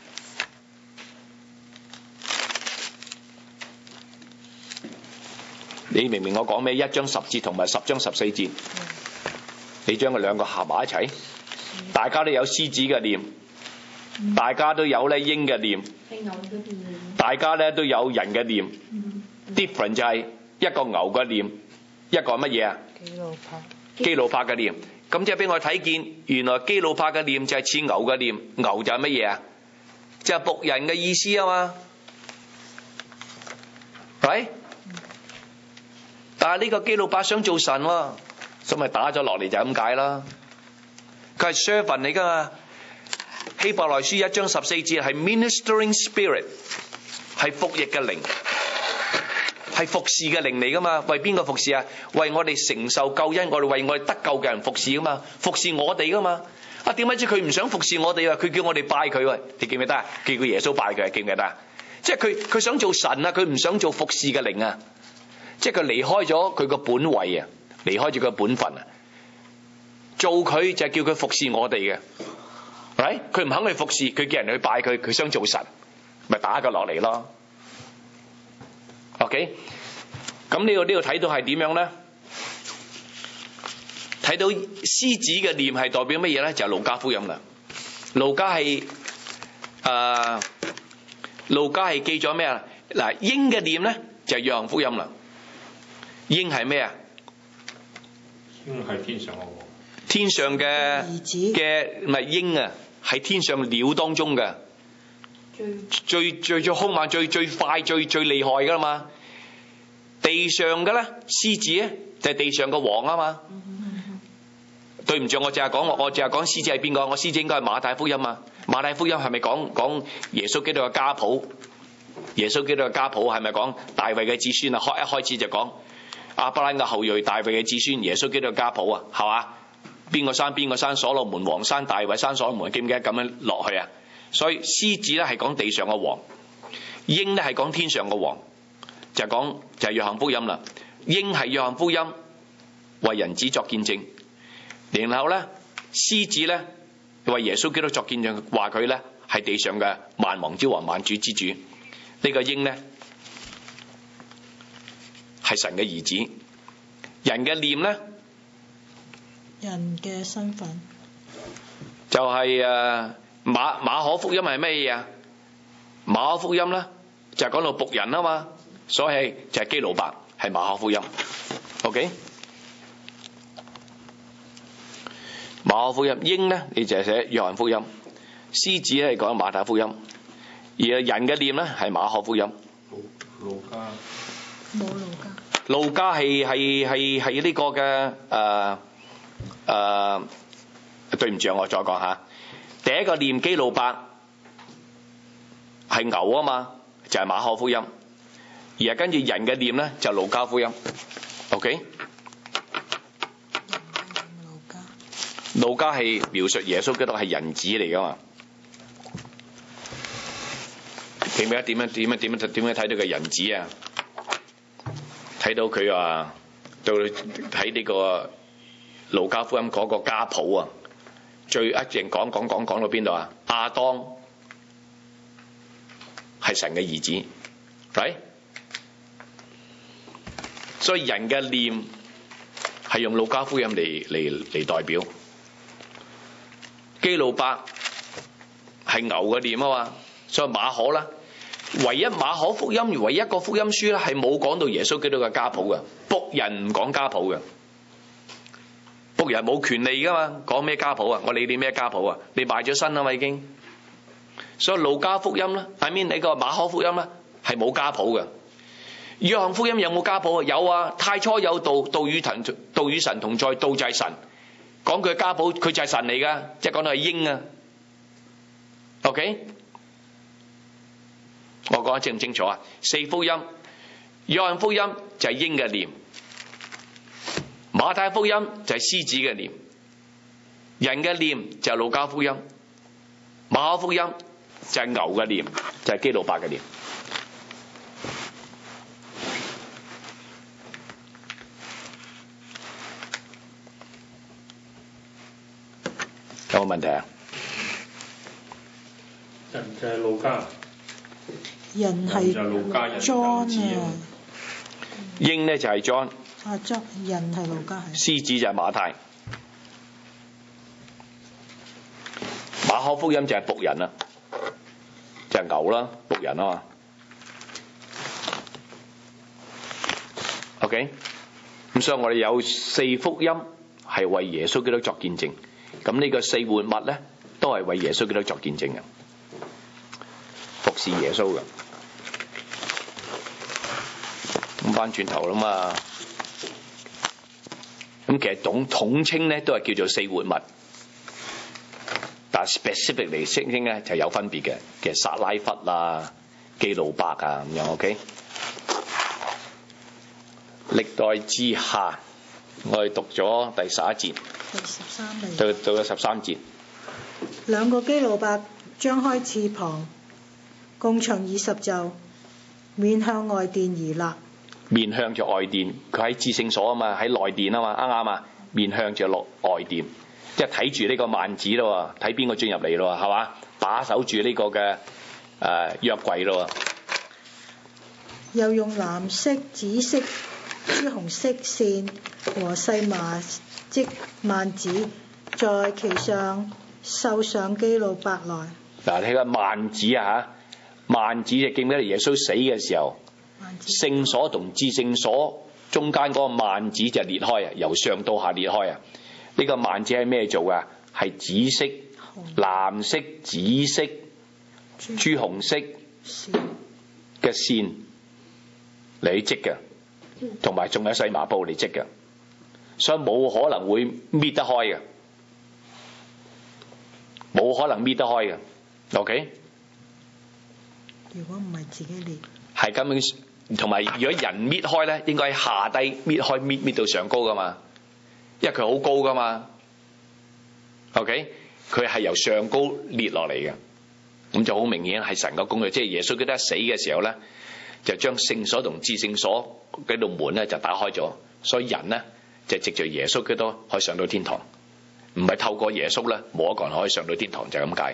你明唔明我講咩？一章十節同埋十章十四節，你將佢兩個合埋一齊，大家都有獅子嘅念，大家都有咧鷹嘅念，大家咧都有人嘅念。different 就係一個牛嘅念，一個乜嘢啊？基路伯。基路伯嘅念，咁即係俾我睇見，原來基路伯嘅念就係似牛嘅念，牛就係乜嘢啊？就係僕人嘅意思啊嘛，係。但係呢個基路伯想做神喎，所以咪打咗落嚟就係咁解啦。佢係 servant 嚟噶嘛？希伯來書一章十四節係 ministering spirit， 係服役嘅靈，係服侍嘅靈嚟噶嘛？為邊個服侍啊？為我哋承受救恩，我哋為我哋得救嘅人服侍噶嘛？服侍我哋噶嘛？啊，點解知佢唔想服侍我哋啊？佢叫我哋拜佢喎，你記唔記得啊？叫佢耶穌拜佢，記唔記得啊？即係佢佢想做神啊，佢唔想做服侍嘅靈啊。即係佢離開咗佢個本位啊，離開咗佢個本分啊，做佢就係叫佢服侍我哋嘅，係佢唔肯去服侍，佢叫人去拜佢，佢想做神，咪打佢落嚟咯。OK，咁呢度呢度睇到係點樣咧？睇到獅子嘅念係代表乜嘢咧？就係路加福音啦。路加係誒，路加係記咗咩啊？嗱，鷹嘅念咧就係約翰福音啦。鷹係咩啊？ 鷹係天上嘅王。 天上嘅嘅唔係鷹啊，係天上鳥當中嘅最最最兇猛、最最快、最最厲害噶啦嘛。地上嘅咧，獅子咧就係地上嘅王啊嘛。對唔住，我淨係講我我淨係講獅子係邊個？我獅子應該係馬太福音啊。馬太福音係咪講講耶穌基督嘅家譜？ 耶穌基督嘅家譜係咪講大衛嘅子孫啊？開一開始就講亞伯拉罕嘅後裔，大衛嘅子孫，耶穌基督嘅家譜啊，係嘛？邊個山邊個山，所羅門王山，大衛山，所羅門，記唔記得咁樣落去啊？所以獅子咧係講地上嘅王，鷹咧係講天上嘅王，就係講就係約翰福音啦。鷹係約翰福音為人子作見證，然後咧獅子咧為耶穌基督作見證，話佢咧係地上嘅萬王之王、萬主之主。呢個鷹咧係神嘅兒子，人嘅臉咧， 人嘅身份就係誒馬馬可福音係咩嘢啊？馬可福音咧就係講到僕人啊嘛，所以就係基路伯係馬可福音。OK， 馬可福音鷹咧，你就係寫約翰福音；獅子咧係講馬太福音，而人嘅臉咧係馬可福音。 路加冇路加， 路加係係係係呢個嘅誒誒，對唔住，我再講下。第一個念基路伯係牛啊嘛，就係、是、馬可福音，而係跟住人嘅念咧就路加福音。OK， 路加路加係描述耶穌基督係人子嚟噶嘛？記唔記得點樣點樣點樣點樣睇到個人子啊？睇到佢話到睇呢個路加福音嗰個家譜啊，最一直講講講講到邊度啊？亞當係神嘅兒子，係，所以人嘅念係用路加福音嚟嚟嚟代表。基路伯係牛嘅念啊嘛，所以馬可啦。唯一馬可福音，唯一一個福音書咧，係冇講到耶穌基督嘅家譜嘅。僕人唔講家譜嘅，僕人冇權利噶嘛，講咩家譜啊？我理你咩家譜啊？你賣咗身啊嘛已經。所以路加福音咧，I mean你個馬可福音咧係冇家譜嘅。約翰福音有冇家譜啊？有啊，太初有道，道與神，道與神同在，道就係神。講佢嘅家譜，佢就係神嚟噶，即係講到係鷹啊。OK。我講得清唔清楚啊？四福音，約翰福音就係鷹嘅念，馬太福音就係獅子嘅念，人嘅念就係路加福音，馬可福音就係牛嘅念，就係基路伯嘅念。有冇問題啊？ 人就係路加。 人係 John 啊， 鷹咧就係 John， 啊 John 人係路加係， 獅子就係馬太，馬可福音就係僕人啦，就係、是、牛啦，僕人啊嘛。OK， 咁所以我哋有四福音係為耶穌基督作見證，咁呢個四活物咧都係為耶穌基督作見證嘅。服侍耶穌嘅，咁翻轉頭啦嘛。咁其實總統稱咧都係叫做四活物，但係 specific 嚟聲稱咧就有分別嘅，其實撒拉弗啊、基路伯啊咁樣。OK， 歷代志下，我哋讀咗第十一節， 第十三嚟， 到到咗十三節， 兩個基路伯張開翅膀，共長二十肘，面向外殿而立。 面向住外殿，佢喺至聖所啊嘛，喺內殿啊嘛，啱啱啊？面向住落外殿，即係睇住呢個幔子咯，睇邊個進入嚟咯，係嘛？把守住呢個嘅誒約櫃咯。 又用藍色、紫色、朱紅色線和細麻織幔子，在其上繡上基路伯來。 嗱，睇個幔子啊嚇！幔子就記唔記得耶穌死嘅時候，聖所同至聖所中間嗰個幔子就裂開啊，由上到下裂開啊。呢個幔子係咩做噶？係紫色、藍色、紫色、朱紅色嘅線嚟織嘅，同埋仲有細麻布嚟織嘅，所以冇可能會搣得開嘅，冇可能搣得開嘅。OK。 如果唔係自己裂， 係咁樣。同埋如果人搣開咧，應該喺下低搣開，搣搣到上高噶嘛，因為佢好高噶嘛。OK， 佢係由上高裂落嚟嘅，咁就好明顯係神嘅工具。即係耶穌基督一死嘅時候咧，就將聖所同至聖所嗰度門咧就打開咗，所以人咧就藉著耶穌基督可以上到天堂，唔係透過耶穌咧冇一個人可以上到天堂，就係咁解。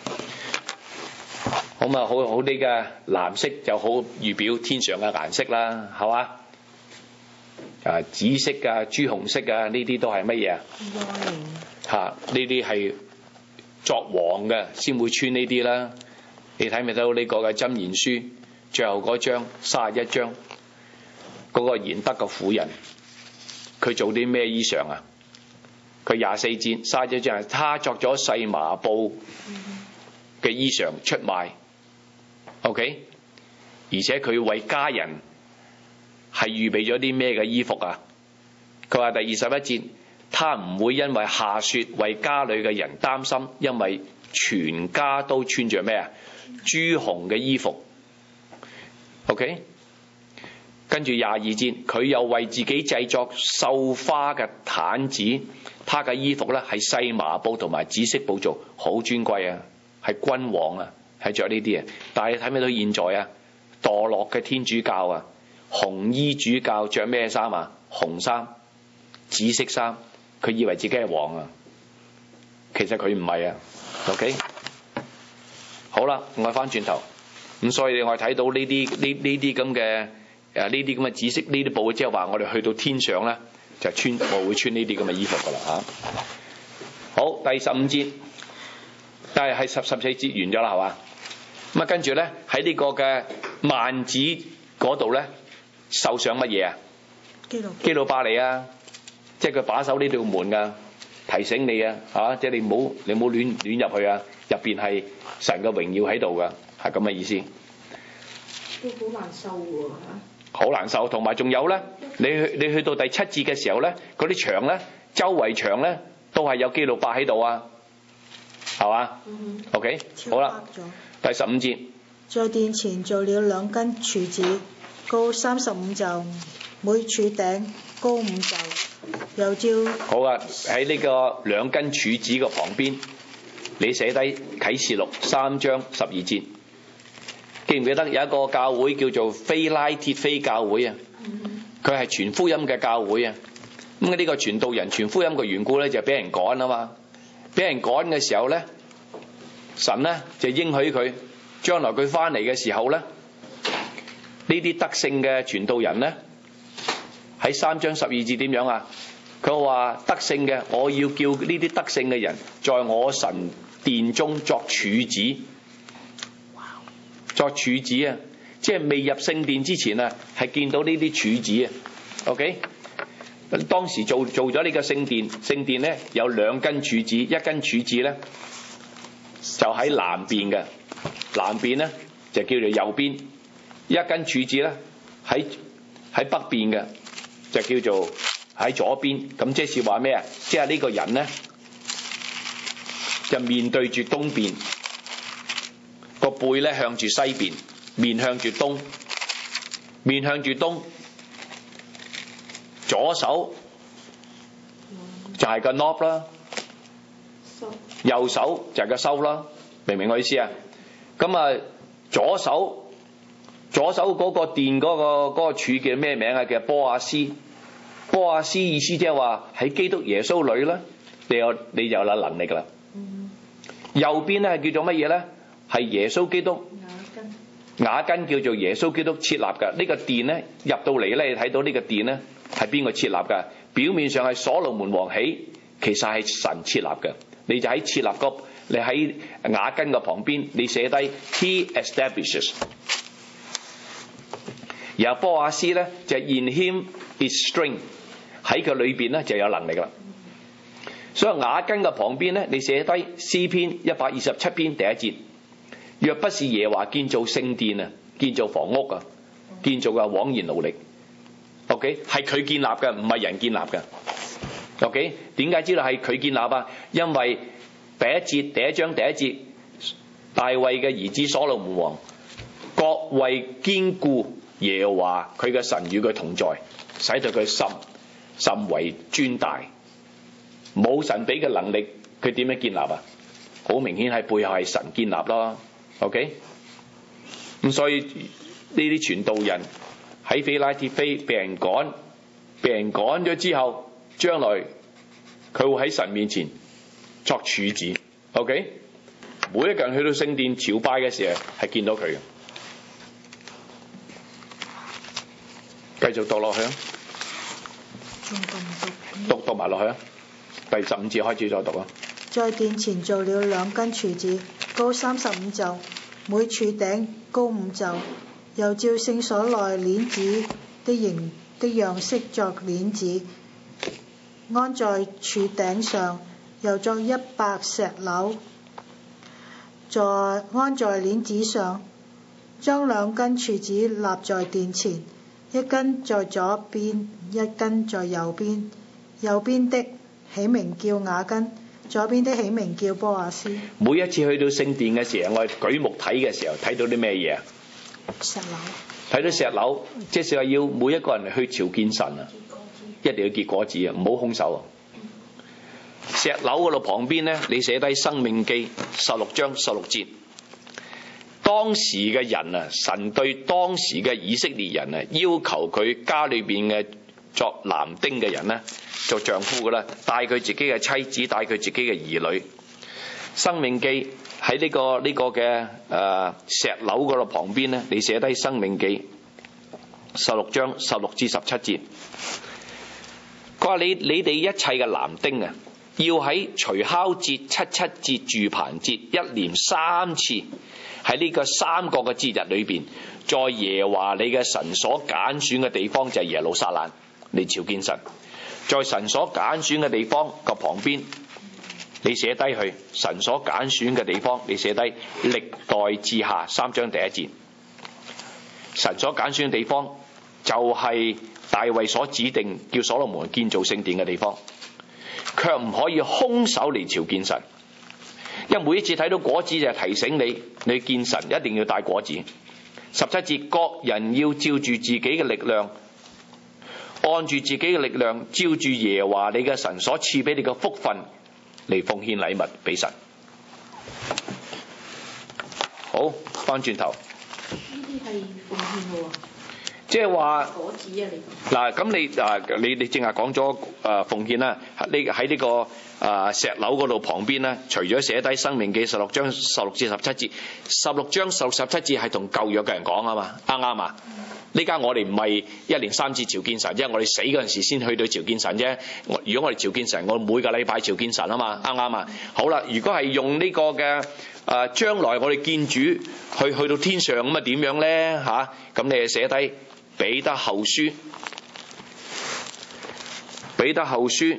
好嘛，好好啲嘅藍色就好預表天上嘅顏色啦，係嘛？啊，紫色啊、朱紅色啊，呢啲都係乜嘢啊？嚇，呢啲係作王嘅先會穿呢啲啦。你睇咪到呢個嘅箴言書最後嗰章三十一章，嗰、那個賢德嘅婦人，佢做啲咩衣裳啊？佢廿四節三十一章係他作咗細麻布嘅衣裳出賣。OK， 而且佢為家人係預備咗啲咩嘅衣服啊？佢話第二十一節，他唔會因為下雪為家裏嘅人擔心，因為全家都穿着咩啊？朱紅嘅衣服。OK， 跟住廿二節，佢又為自己製作繡花嘅毯子，他嘅衣服咧係細麻布同埋紫色布做，好尊貴啊，係君王啊。係着呢啲啊，但係你睇唔睇到現在啊？墮落嘅天主教啊，紅衣主教着咩衫啊？紅衫、紫色衫，佢以為自己係王啊，其實佢唔係啊。OK， 好啦，我翻轉頭，咁所以我睇到呢啲呢呢啲咁嘅誒呢啲咁嘅紫色呢啲布，即係話我哋去到天上咧，就穿我會穿呢啲咁嘅衣服噶啦嚇。好，第十五節，但係係十十四節完咗啦，係嘛？咁啊，跟住咧喺呢個嘅幔子嗰度咧，繡上乜嘢啊？基路基路伯利啊，即係佢把守呢道門噶，提醒你啊，嚇！即係你唔好你唔好亂亂入去啊，入邊係神嘅榮耀喺度噶，係咁嘅意思。 都好難受喎嚇！ 好難受，同埋仲有咧，你去你去到第七節嘅時候咧，嗰啲牆咧，周圍牆咧都係有基路伯喺度啊，係嘛？嗯。OK， 好啦。第十五節， 在殿前做了兩根柱子，高三十五肘，每柱頂高五肘，又照好啊！喺呢個兩根柱子嘅旁邊，你寫低啟示錄三章十二節，記唔記得有一個教會叫做非拉鐵非教會啊？佢係傳福音嘅教會啊！咁呢個傳道人傳福音嘅緣故咧，就俾人趕啊嘛！俾人趕嘅時候咧。神咧就應許佢，將來佢翻嚟嘅時候咧，呢啲得勝嘅傳道人咧，喺三章十二節點樣啊？佢話得勝嘅，我要叫呢啲得勝嘅人，在我神殿中作柱子，作柱子啊！即係未入聖殿之前啊，係見到呢啲柱子啊。OK， 當時做做咗呢個聖殿，聖殿咧有兩根柱子，一根柱子咧。就喺南邊嘅，南邊咧就叫做右邊，一根柱子咧喺喺北邊嘅，就叫做喺左邊。咁即係話咩啊？即係呢個人咧就面對住東邊，個背咧向住西邊，面向住東，面向住東，左手就係個 knob 啦。右手就係個收啦，明唔明我意思啊？咁啊，左手左手嗰個殿嗰、嗰個嗰、嗰個柱叫咩名啊？叫波阿斯。波阿斯意思即係話喺基督耶穌裏咧，你有你就有能力噶啦。嗯、右邊咧係叫做乜嘢咧？係耶穌基督。雅根。雅根叫做耶穌基督設立噶。呢、呢個殿咧入到嚟咧，你睇到呢個殿咧係邊個設立噶？表面上係所羅門王起，其實係神設立嘅。你就喺設立個，你喺雅根嘅旁邊，你寫低 He establishes。然後波阿斯咧就 In him is strength， 喺佢裏邊咧就有能力啦。所以雅根嘅旁邊咧，你寫低詩篇一百二十七篇第一節，若不是耶和華建造聖殿啊，建造房屋啊，建造嘅枉然勞力。OK， 係佢建立嘅，唔係人建立嘅。OK， 點解知道係佢建立啊？因為第一節第一章第一節，大衛嘅兒子所羅門王各為堅固耶和華佢嘅神與佢同在，使到佢甚甚為尊大。冇神俾嘅能力，佢點樣建立啊？好明顯係背後係神建立咯。OK， 咁所以呢啲傳道人喺非拉鐵非被人趕，被人趕咗之後，將來佢會喺神面前作處子。OK， 每一個人去到聖殿朝拜嘅時候係見到佢嘅。繼續讀落去啊！讀讀埋落去啊！第十五節開始再讀啊！ 在殿前做了兩根柱子，高三十五肘，每柱頂高五肘，又照聖所內鏈子的形的樣式作鏈子，安在柱頂上，又作一百石榴，在安在鏈子上，將兩根柱子立在殿前，一根在左邊，一根在右邊。右邊的起名叫雅根，左邊的起名叫波亞斯。 每一次去到聖殿嘅時候，我哋舉目睇嘅時候，睇到啲咩嘢啊？ 石榴。 睇到石榴，即係話要每一個人去朝見神啊，一定要結果子啊，唔好空手啊！石榴嗰度旁邊呢，你寫低《申命記》十六章十六節。當時嘅人啊，神對當時嘅以色列人啊，要求佢家裏邊嘅作男丁嘅人呢，做丈夫嘅啦，帶佢自己嘅妻子，帶佢自己嘅兒女。申命記喺呢個呢個嘅誒石榴嗰度旁邊呢，你寫低申命記十六章十六至十七節。佢話你你哋一切嘅男丁啊，要喺除酵節、七七節、住棚節一連三次，喺呢個三個嘅節日裏邊，在耶和華你嘅神所揀選嘅地方，就係耶路撒冷，你朝見神。在神所揀選嘅地方個旁邊，你寫低去神所揀選嘅地方，你寫低歷代志下三章第一節。神所揀選嘅地方就係大衛所指定叫所羅門建造聖殿嘅地方，卻唔可以空手嚟朝見神。因為每一次睇到果子就係提醒你，你見神一定要帶果子。十七節，各人要照住自己嘅力量，按住自己嘅力量，照住耶和華你嘅神所賜俾你嘅福分嚟奉獻禮物俾神。好，翻轉頭， 呢啲係奉獻嘅喎。 即係話果子啊！你嗱，咁你啊，你你正係講咗誒奉獻啦。呢喺呢個啊石榴嗰度旁邊咧，除咗寫低申命記十六章十六至十七節，十六章十六十七節係同舊約嘅人講啊嘛，啱啱啊？呢家我哋唔係一連三次朝見神，因為我哋死嗰陣時先去到朝見神啫。如果我哋朝見神，我每個禮拜朝見神啊嘛，啱啱啊？好啦，如果係用呢個嘅誒將來我哋見主去去到天上咁啊點樣咧嚇？咁你就寫低彼得後書，彼得後書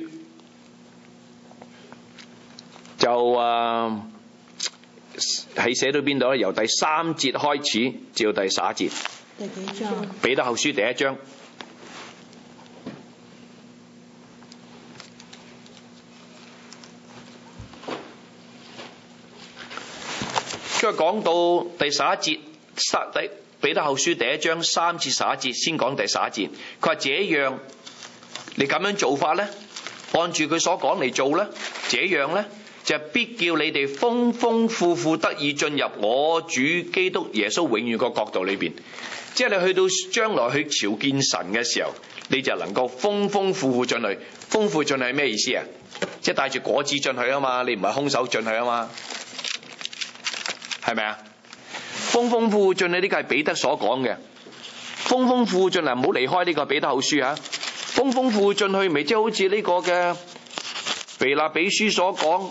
就誒係寫到邊度咧？由第三節開始至到第十一節。 第幾章？ 彼得後書第一章。佢講到第十一節，第彼得後書第一章三至十一節，先講第十一節。佢話這樣，你咁樣做法呢，按住佢所講嚟做呢，這樣呢，就必叫你哋豐豐富富得以進入我主基督耶穌永遠個國度裏邊。即係你去到將來去朝見神嘅時候，你就能夠豐豐富富進去。豐富進去係咩意思啊？即係帶住果子進去啊嘛，你唔係空手進去啊嘛，係咪啊？豐豐富富進去呢個係彼得所講嘅。豐豐富富進嚟，唔好離開呢個彼得後書啊！豐豐富富進去，咪即係好似呢個嘅腓立比書所講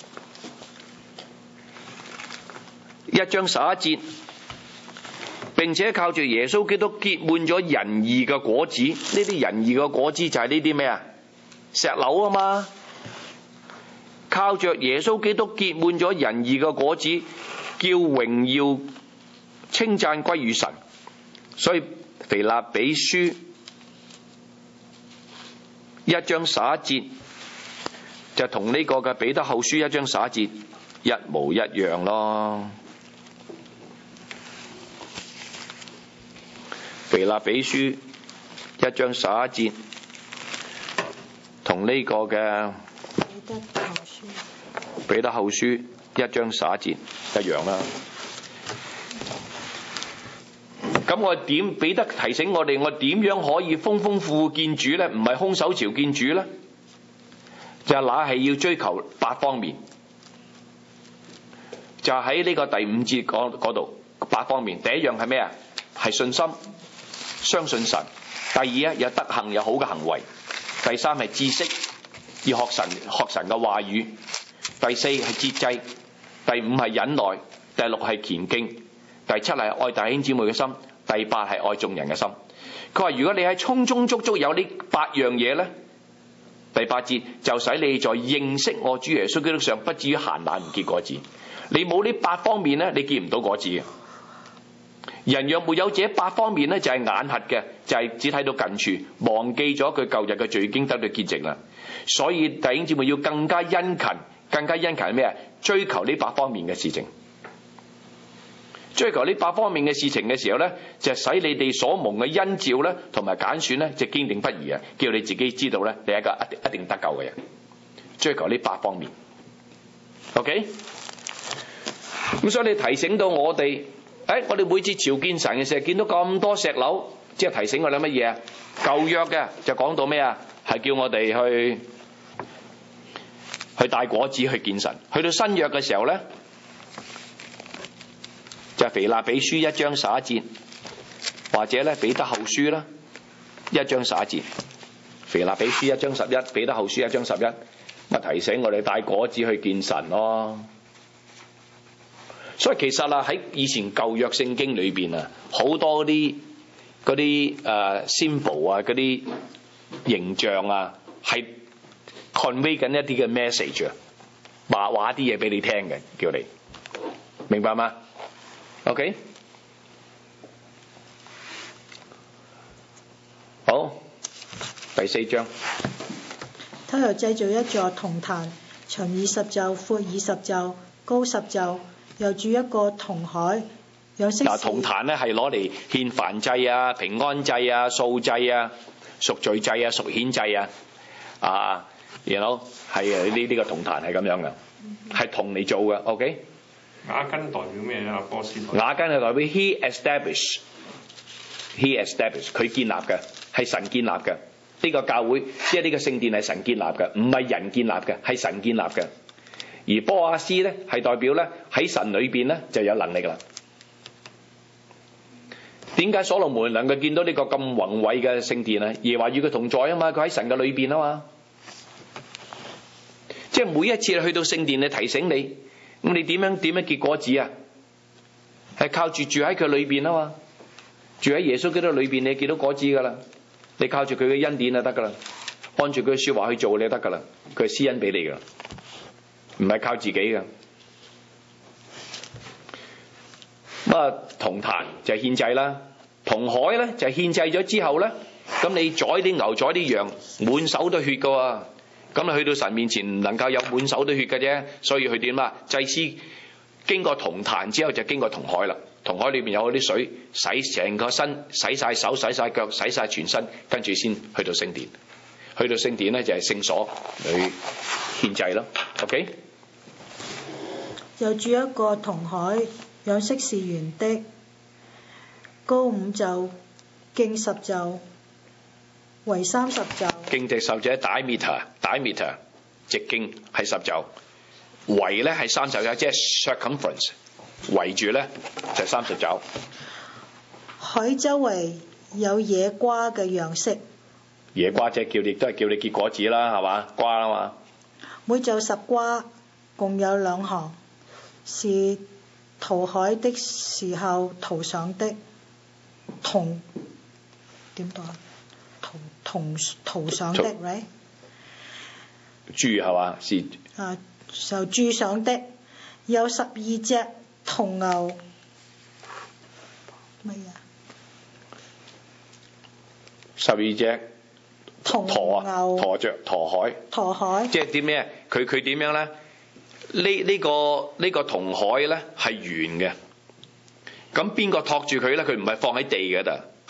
一章十一節。並且靠住耶穌基督結滿咗仁義嘅果子，呢啲仁義嘅果子就係呢啲咩啊？石榴啊嘛！靠着耶穌基督結滿咗仁義嘅果子，叫榮耀稱讚歸於神。所以腓立比書一章十一節就同呢個嘅彼得後書一章十一節一模一樣咯。 腓立比書一章十一節，同呢個嘅彼得後書彼得後書一章十一節一樣啦。咁我點彼得提醒我哋，我點樣可以豐豐富富見主呢？唔係空手朝見主呢？就那係要追求八方面。就喺呢個第五節嗰度，八方面。第一樣係咩啊？係信心，相信神。第二啊，有德行，有好嘅行為。第三係知識，要學神學神嘅話語。第四係節制。第五係忍耐。第六係虔敬。第七係愛弟兄姊妹嘅心。第八係愛眾人嘅心。佢話如果你喺充充足足有呢八樣嘢呢，第八節就使你在認識我主耶穌基督上不至於閒懶唔結果子。你冇呢八方面呢，你見唔到果子嘅。人若沒有這八方面呢，就係眼瞎嘅，就係只睇到近處，忘記咗佢舊日嘅罪已經得到潔淨啦。所以弟兄姊妹要更加殷勤，更加殷勤係咩啊？追求呢八方面嘅事情。追求呢八方面嘅事情嘅時候呢，就使你哋所蒙嘅恩召呢，同埋揀選呢，就堅定不移啊！叫你自己知道呢，你係一個一定一定得救嘅人。追求呢八方面 ，OK？ 咁所以你提醒到我哋，誒，我哋每次朝見神嘅時候，見到咁多石榴，即係提醒我哋乜嘢啊？舊約嘅就講到咩啊？係叫我哋去去帶果子去見神。去到新約嘅時候呢，就係腓立比書一章十一節，或者咧彼得後書啦，一章十一節。腓立比書一章十一，彼得後書一章十一，咪提醒我哋帶果子去見神咯。所以其實啊，喺以前舊約聖經裏邊啊，好多啲嗰啲誒 symbol 啊，嗰啲形象啊，係 convey 緊一啲嘅 message 啊，話話啲嘢俾你聽嘅，叫你明白嗎？ OK， 好，第四章。 他又製造一座銅壇，長二十肘，闊二十肘，高十肘，又鑄一個銅海，有色。嗱， 銅壇咧係攞嚟獻燔祭啊、平安祭啊、素祭啊、贖罪祭啊、贖愆祭啊，啊，然後係啊呢呢個銅壇係咁樣嘅，係銅嚟做嘅 ，OK。 雅根代表咩啊？波斯台。 雅根係代表 He established，He established， 佢建立嘅，係神建立嘅。呢、這個教會即係呢個聖殿係神建立嘅，唔係人建立嘅，係神建立嘅。而波阿斯咧係代表咧喺神裏邊咧就有能力啦。點解所羅門能夠見到呢個咁宏偉嘅聖殿啊？耶和華與佢同在啊嘛，佢喺神嘅裏邊啊嘛。即係每一次去到聖殿，你提醒你。咁你點樣點樣結果子啊？係靠住住喺佢裏邊啊嘛，住喺耶穌基督裏邊，你見到果子噶啦。你靠住佢嘅恩典就得噶啦，按住佢嘅說話去做你就得噶啦，佢係施恩俾你噶，唔係靠自己噶。咁啊，銅壇就係獻祭啦，銅海咧就係獻祭咗之後咧，咁你宰啲牛宰啲羊，滿手都血噶喎。咁你去到神面前唔能夠有滿手都血嘅啫，所以佢點啊？祭司經過銅壇之後就經過銅海啦。銅海裏面有嗰啲水洗成個身，洗晒手、洗晒腳、洗晒全身，跟住先去到聖殿。去到聖殿咧就係聖所去獻祭咯。OK。 又鑄一個銅海，樣式是圓的，高五肘，徑十肘，圍三十肘。 徑直十肘 diameter，diameter 直徑係十肘，圍咧係三十肘，即係 circumference， 圍住咧就三十肘。 海周圍有野瓜嘅樣式。 野瓜即係叫你都係叫你結果子啦，係嘛？瓜啦嘛。 每肘十瓜，共有兩行，是塗海的時候塗上的銅點讀啊？銅銅塗上的 right？ 鑄係嘛？是啊，就鑄上的有十二隻銅牛乜嘢？十二隻駝啊，駝著駝海， 駝海， 即係點咩？佢佢點樣咧？呢呢個呢個銅海咧係圓嘅，咁邊個托住佢咧？佢唔係放喺地嘅度，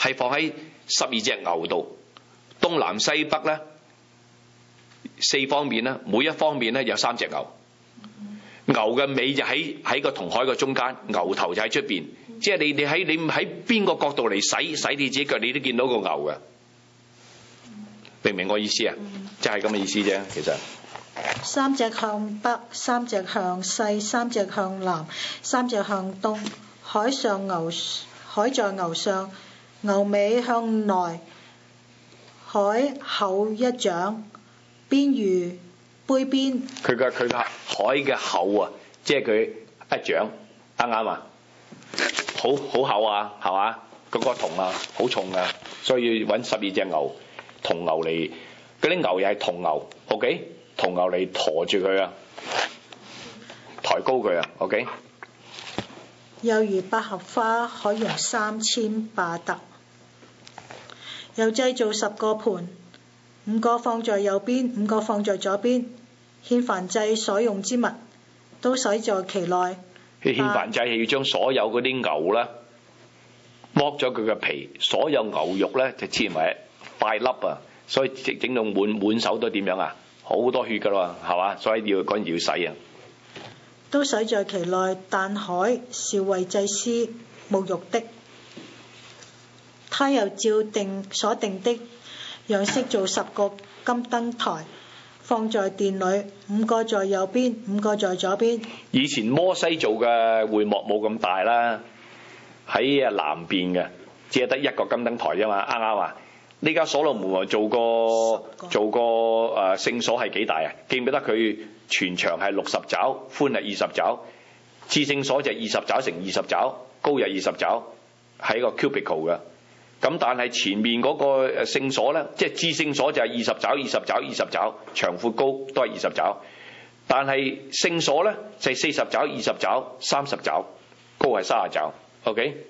係放喺十二隻牛度，東南西北咧四方面咧，每一方面咧有三隻牛。牛嘅尾就喺喺個銅海嘅中間，牛頭就喺出邊。即係你你喺你喺邊個角度嚟洗洗你自己腳，你都見到個牛嘅。明唔明我意思啊？就係咁嘅意思啫，其實。 三隻向北，三隻向西，三隻向南，三隻向東。海上牛，海在牛上，牛尾向內。海厚一掌，邊如杯邊。 佢嘅佢嘅海嘅厚啊，即係佢一掌，啱唔啱啊？好好厚啊，係嘛？嗰、那個銅啊，好重啊，所以要揾十二隻牛，銅牛嚟，嗰啲牛又係銅牛 ，OK？銅牛嚟馱住佢啊，抬高佢啊 ，OK？ 又如百合花，可用三千巴特。又製造十個盤，五個放在右邊，五個放在左邊。獻燔祭所用之物，都洗在其內。 獻燔祭係要將所有嗰啲牛啦，剝咗佢嘅皮，所有牛肉咧就切埋塊粒啊，所以整整到滿滿手都點樣啊？好多血噶咯，係嘛？所以要嗰陣要洗啊。 都洗在其內，但海是為祭司沐浴的。他又照定所定的樣式做十個金燈台，放在殿裏，五個在右邊，五個在左邊。 以前摩西做嘅會幕冇咁大啦，喺啊南邊嘅，只係得一個金燈台啫嘛，啱啱啊？呢家所羅門王做過做過誒聖所係幾大啊？記唔記得佢全長係六十肘，寬係二十肘，至聖所就二十肘乘二十肘，高又二十肘，係一個 cubicle 嘅。咁但係前面嗰個誒聖所咧，即係至聖所就係二十肘、二十肘、二十肘，長闊高都係二十肘。但係聖所咧就係四十肘、二十肘、三十肘，高係三十肘。OK，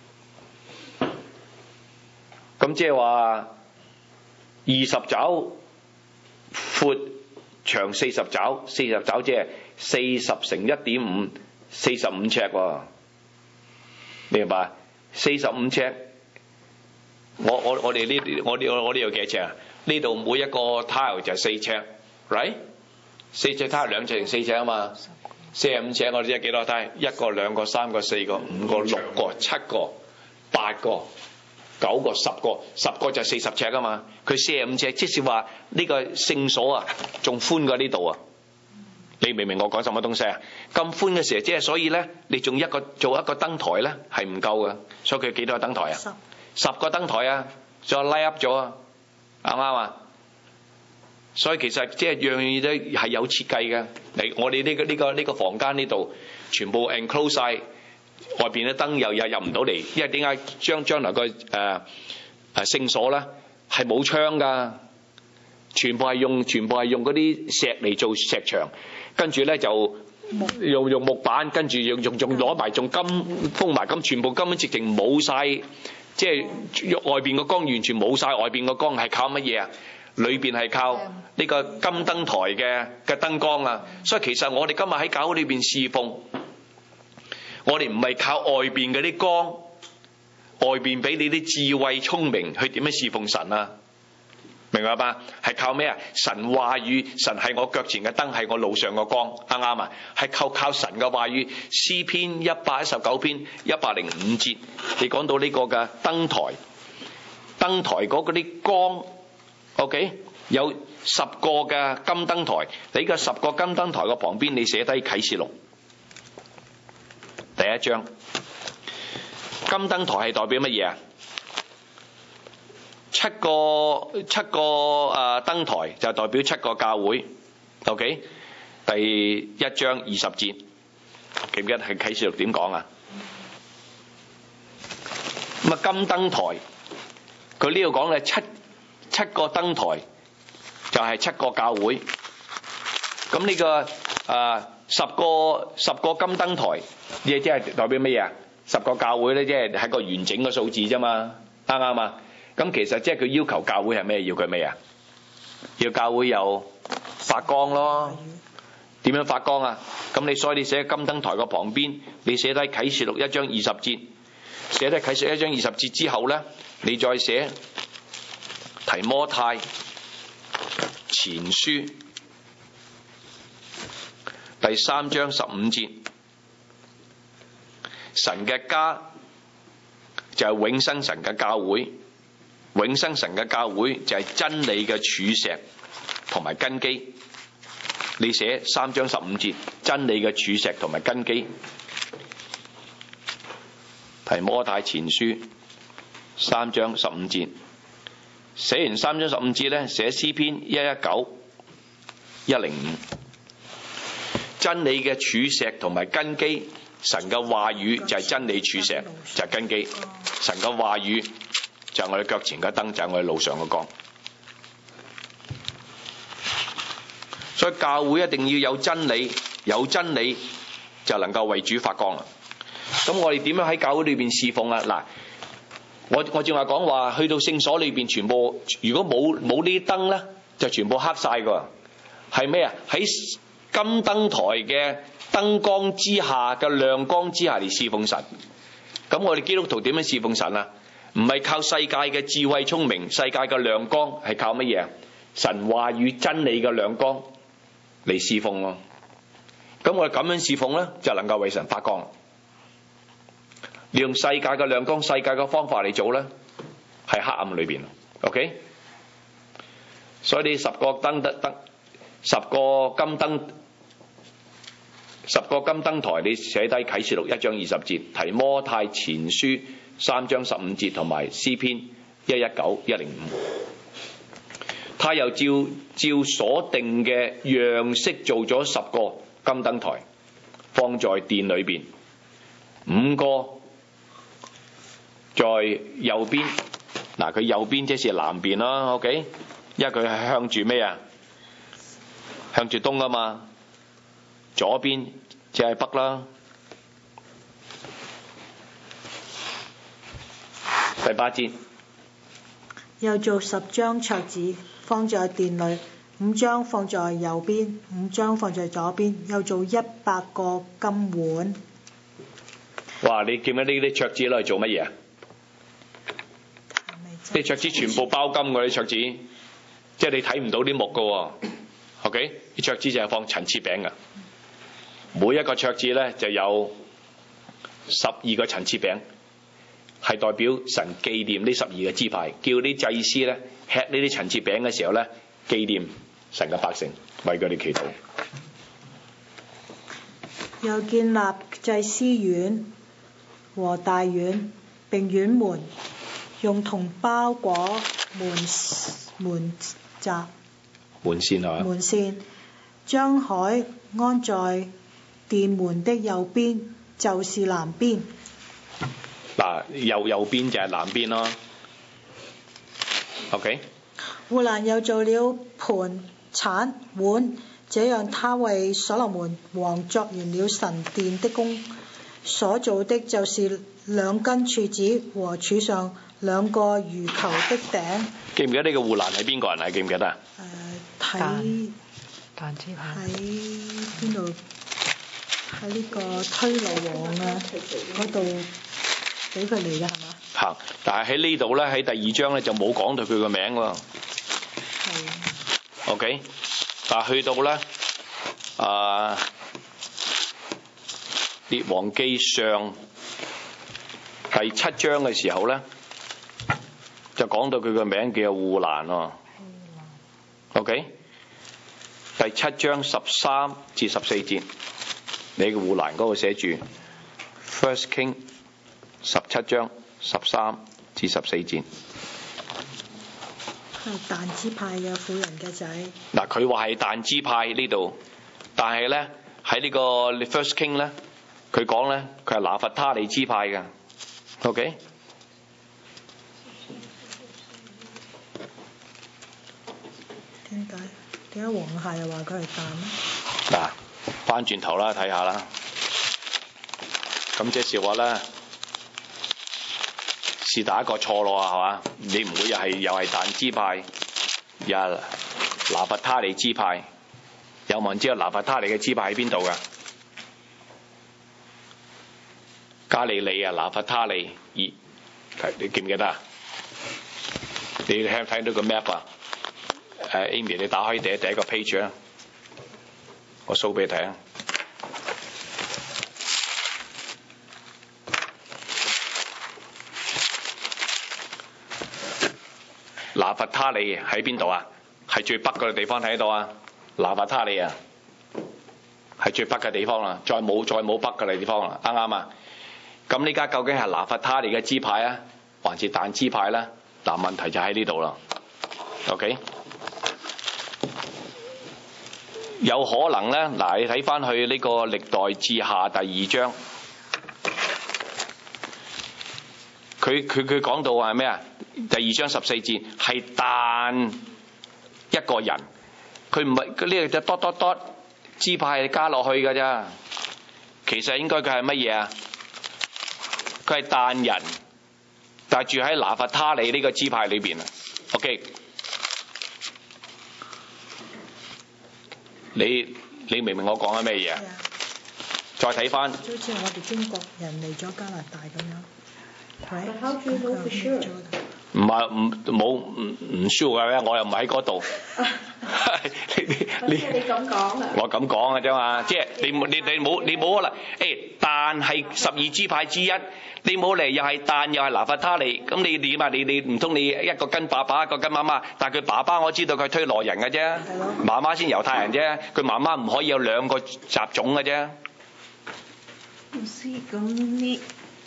咁即係話二十肘闊，長四十肘，四十肘即係四十乘一點五，四十五尺喎。明白？四十五尺。我我我哋呢我呢我呢度幾尺啊？呢度每一個 tile 就係四尺 ，right？ 四尺 tile 兩尺定四尺啊嘛？四十五尺我哋即係幾多 tile？一個、兩個、三個、四個、五個、六個、七個、八個、九個、十個，十個就四十尺啊嘛。佢四十五尺，即是話呢個聖所啊，仲寬過呢度啊。你明唔明我講什麼東西啊？咁寬嘅時候，即係所以咧，你仲一個做一個燈台咧係唔夠嘅，所以佢幾多個燈台啊？十個燈台啊，再拉 up 咗啊，啱唔啱啊？所以其實即係樣樣嘢都係有設計嘅。你我哋呢個呢個呢個房間呢度全部 enclose 晒，外邊嘅燈又又入唔到嚟，因為點解將將來個誒誒聖所咧係冇窗㗎，全部係用全部係用嗰啲石嚟做石牆，跟住咧就用用木板，跟住用用仲攞埋仲金封埋，咁全部根本直情冇晒。即係外邊個光完全冇晒，外邊個光係靠乜嘢啊？裏邊係靠呢個金燈台嘅嘅燈光啊！所以其實我哋今日喺教會裏邊侍奉，我哋唔係靠外邊嗰啲光，外邊俾你啲智慧聰明去點樣侍奉神啊？明白吧？係靠咩啊？神話語，神係我腳前嘅燈，係我路上嘅光，啱唔啱啊？係靠靠神嘅話語。詩篇一百一十九篇一百零五節，你講到呢個嘅燈台，燈台嗰嗰啲光 ，OK， 有十個嘅金燈台。你個十個金燈台嘅旁邊，你寫低啟示錄第一章。金燈台係代表乜嘢啊？七個七個誒燈台就代表七個教會 ，OK？ 第一章二十節，記唔記得係啟示錄點講啊？咁啊金燈台，佢呢度講嘅七七個燈台就係七個教會。咁呢、這個誒、呃、十個十個金燈台，亦即係代表乜嘢啊？十個教會咧，即係係個完整嘅數字啫嘛，啱唔啱啊？咁其實即係佢要求教會係咩？要佢咩啊？要教會有發光咯。點樣發光啊？咁你所以你寫金燈台個旁邊，你寫低啟示錄一章二十節， 寫低啟示一章二十節之後咧，你再寫提摩太前書第三章十五節，神嘅家就係永生神嘅教會，永生神嘅教會就係真理嘅柱石同埋根基。你寫三章十五節，真理嘅柱石同埋根基。提摩太前書三章十五節，寫完三章十五節咧，寫詩篇一一九一零五，真理嘅柱石同埋根基，神嘅話語就係真理柱石，就係根基。神嘅話語就係我哋腳前嘅燈，就係我哋路上嘅光。所以教會一定要有真理，有真理就能夠為主發光啦。咁我哋點樣喺教會裏邊侍奉啊？嗱，我我正話講話，去到聖所裏邊，全部如果冇冇呢啲燈咧，就全部黑晒噶。係咩啊？喺金燈台嘅燈光之下嘅亮光之下嚟侍奉神。咁我哋基督徒點樣侍奉神啊？唔係靠世界嘅智慧聰明，世界嘅亮光，係靠乜嘢啊？神話語真理嘅亮光嚟侍奉咯。咁我哋咁樣侍奉咧，就能夠為神發光。利用世界嘅亮光、世界嘅方法嚟做咧，係黑暗裏邊。OK， 所以你十個燈燈燈，十個金燈，十個金燈台，你寫低啟示錄一章二十節，提摩太前書三章十五節，同埋詩篇一一九一零五。他又照照所定嘅樣式做咗十個金燈台，放在殿裏邊，五個在右邊。嗱，佢右邊即是南邊啦 ，OK， 因為佢係向住咩啊？向住東啊嘛。左邊即係北啦。第八節， 又做十張桌子，放在殿裏，五張放在右邊，五張放在左邊，又做一百個金碗。 哇！你見唔見呢啲桌子攞嚟做乜嘢啊？啲桌子全部包金㗎，啲桌子，即係你睇唔到啲木㗎喎。OK， 啲桌子就係放陳設餅㗎。每一個桌子咧就有十二個陳設餅，係代表神紀念呢十二個支派，叫啲祭司咧吃呢啲陳設餅嘅時候咧，紀念神嘅百姓，為佢哋祈禱。 又建立祭司院和大院，並院門，用銅包裹門門閘門線係嘛？ 門線，將海安在殿門的右邊，就是南邊。 嗱，右右邊就係南邊咯。OK。 戶蘭又做了盤、鏟、碗，這樣他為所羅門王作完了神殿的工。所做的就是兩根柱子和柱上兩個魚球的頂。 記唔記得呢個戶蘭係邊個人啊？記唔記得啊？ 誒睇但支派喺邊度？喺呢個推羅王啊嗰度俾佢嚟嘅係嘛？ 嚇！但係喺呢度咧，喺第二章咧就冇講到佢個名喎。 係。 OK， 但係去到咧啊《列王記上》第七章嘅時候咧，就講到佢個名叫戶蘭喎。OK， 第七章十三至十四節。你嘅戶蘭嗰度寫住 First King 十七章十三至十四節。 係但支派嘅婦人嘅仔。 嗱，佢話係但支派呢度，但係咧喺呢個 First King 咧，佢講咧佢係拿弗他利支派嘅。OK。 點解？點解王夏又話佢係但咧？ 嗱。翻轉頭啦，睇下啦。咁即係話咧，是打一個錯咯啊，係嘛？你唔會又係又係但支派，又係拿弗他利支派，有冇人知道拿弗他利嘅支派喺邊度㗎？ 加利利啊，拿弗他利，咦，你記唔記得啊？你睇睇到個 map 啊？誒 Amy， 你打開第一第一個 page 啊，我 show 俾你睇啊。拿弗他利喺邊度啊？係最北嗰個地方睇到啊！拿弗他利啊，係最北嘅地方啦，再冇再冇北嘅地方啦，啱唔啱啊？咁呢家究竟係拿弗他利嘅支派啊，還是但支派咧？嗱，問題就喺呢度啦。OK， 有可能咧，嗱，你睇翻去呢個歷代志下第二章，佢佢佢講到話咩啊？第二章十四節係但一個人，佢唔係呢個就多多多支派係加落去㗎咋，其實應該佢係乜嘢啊？佢係但人，但係住喺拿弗他利呢個支派裏邊啊。OK， 你你明唔明我講緊咩嘢啊？再睇翻， 好似我哋中國人嚟咗加拿大咁樣。 But how do you know for sure? 唔係唔冇唔唔 sure 嘅，我又唔喺嗰度。你你你咁講啊？ 我咁講嘅啫嘛，即係你你你冇你冇可能誒，但係十二支派之一，你冇嚟又係但又係拿弗他利，咁你點啊？你你唔通你一個跟爸爸一個跟媽媽？但係佢爸爸我知道佢係推羅人嘅啫，媽媽先猶太人啫，佢媽媽唔可以有兩個雜種嘅啫。 唔知咁呢？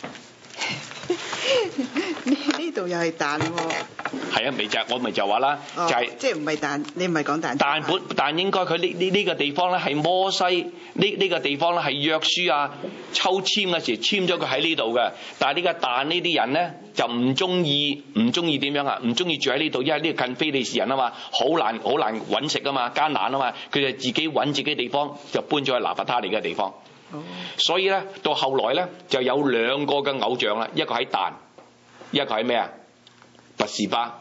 呢呢度又係蛋喎。 係啊，咪就我咪就話啦， 哦、 就係、是、 即係唔係蛋？你唔係講蛋？ 但本但應該佢呢呢呢個地方咧係摩西呢呢、呢個地方咧係約書亞抽籤嘅時簽咗佢喺呢度嘅，但係呢個但呢啲人咧就唔中意唔中意點樣啊？唔中意住喺呢度，因為呢個近非利士人啊嘛，好難好難揾食啊嘛，艱難啊嘛，佢就自己揾自己地方就搬咗去拿弗他利嘅地方。 哦、 所以咧到後來咧就有兩個嘅偶像啦，一個喺但，一個喺咩啊？拔示巴。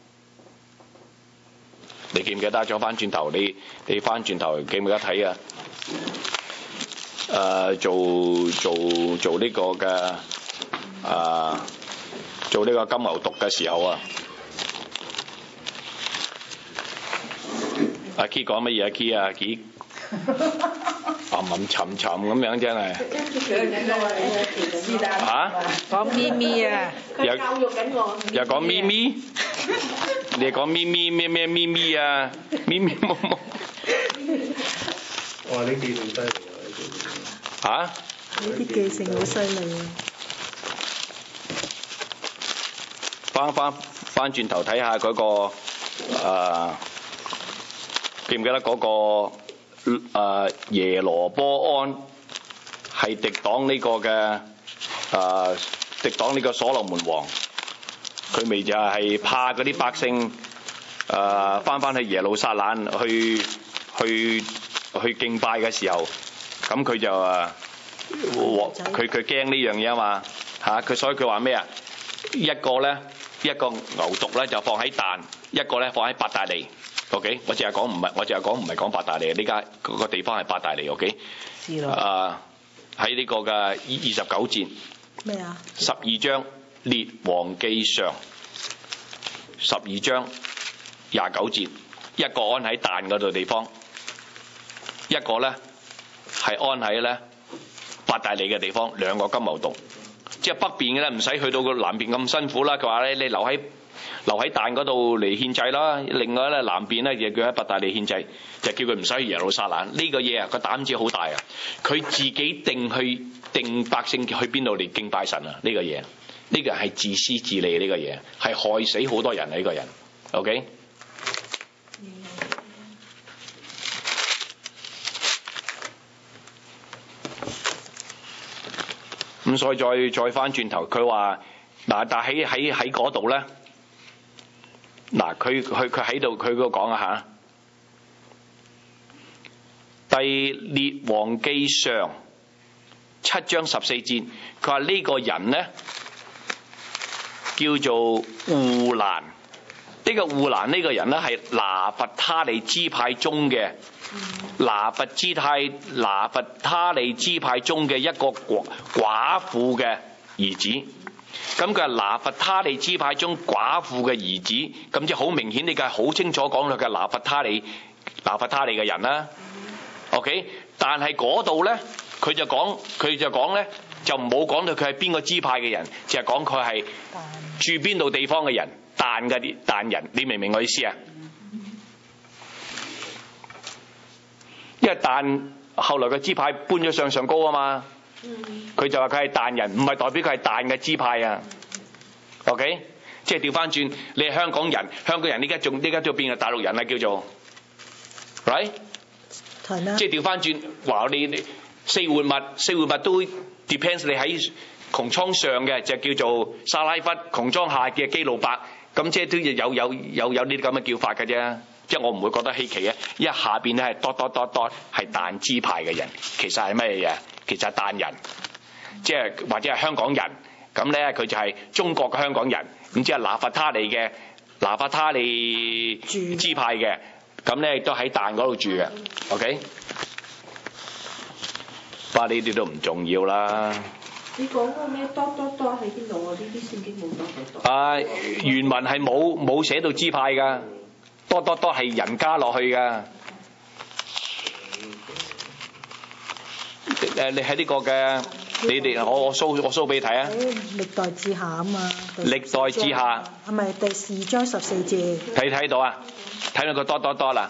你記唔記得？再翻轉頭，你你翻轉頭記唔記得睇啊？誒、呃，做做做呢個嘅誒、呃，做呢個金牛犢嘅時候啊，阿 Key 講乜嘢？阿 Key 啊 Key 吟吟沉沉咁樣真係。嚇？ 講咪咪啊！ 佢教育緊我。 又講咪咪？你講咪咪咩咩咪咪啊？咪咪冇冇？ 哇！你記性犀利啊！ 嚇？ 你啲記性好犀利啊！ 翻翻翻轉頭睇下嗰個誒，記唔記得嗰個？誒、呃、耶羅波安係敵擋呢個嘅誒、呃、敵擋呢個所羅門王，佢咪就係怕嗰啲百姓誒翻翻去耶路撒冷去去去敬拜嘅時候，咁佢就誒佢佢驚呢樣嘢啊嘛嚇，佢所以佢話咩啊？一個咧一個牛犢咧就放喺但，一個咧放喺伯大尼。OK， 我淨係講唔係，我淨係講唔係講伯大尼，呢家嗰個地方係伯大尼。OK， 知啦。 啊，喺呢個嘅二二十九節。 咩啊？ 十二章列王記上，十二章廿九節，一個安喺但嗰度地方，一個咧係安喺咧伯大尼嘅地方，兩個金牛犢。即係北邊嘅咧，唔使去到個南邊咁辛苦啦。佢話咧，你留喺留喺但嗰度嚟獻祭啦。另外咧，南邊咧就叫喺伯大尼獻祭，就叫佢唔使去耶路撒冷。呢、這個嘢啊，個膽子好大啊！佢自己定去定百姓去邊度嚟敬拜神啊！呢、這個嘢，呢、這個係自私自利，呢個嘢係害死好多人啊！呢、這個人 ，OK。咁所以再再翻轉頭，佢話嗱，但喺喺喺嗰度咧，嗱佢佢佢喺度佢個講啊嚇，第列王記上七章十四節，佢話呢個人咧叫做戶蘭，呢、這個戶蘭呢個人咧係拿弗他利支派中嘅拿弗支派拿弗他利支派中嘅一個寡寡婦嘅兒子。咁佢係拿弗他利支派中寡婦嘅兒子，咁即係好明顯，你嘅好清楚講佢嘅拿弗他利拿弗他利嘅人啦。OK， 但係嗰度咧，佢就講佢就講咧，就唔好講到佢係邊個支派嘅人，就係講佢係住邊度地方嘅人，但嘅啲但人，你明唔明我意思啊？因為但後來嘅支派搬咗上上高啊嘛。佢就話佢係但人，唔係代表佢係但嘅支派啊。OK， 即係調翻轉，你係香港人，香港人呢家仲呢家都變係大陸人啦，叫做 right， 即係調翻轉話你你四活物四活物都 depends 你喺穹蒼上嘅就叫做沙拉弗，穹蒼下嘅基路伯，咁即係都有有有有呢啲咁嘅叫法嘅啫。即係我唔會覺得稀奇啊！一下邊咧係 dot dot dot dot 係但支派嘅人，其實係咩嘢？其實係但人，即係或者係香港人。咁咧佢就係中國嘅香港人，咁即係拿弗他利嘅拿弗他利支派嘅，咁咧亦都喺但嗰度住嘅。OK， 不過呢啲都唔重要啦。 你講個咩 dot dot dot 喺邊度啊？呢啲聖經冇 dot dot dot。 啊，原文係冇冇寫到支派㗎。多多多係人加落去㗎。誒，你喺呢個嘅，你哋我我 show 我 show 俾你睇啊。 歷代志下啊嘛。 歷代志下。 係咪第四章十四節？ 睇睇到啊？睇到個多多多啦。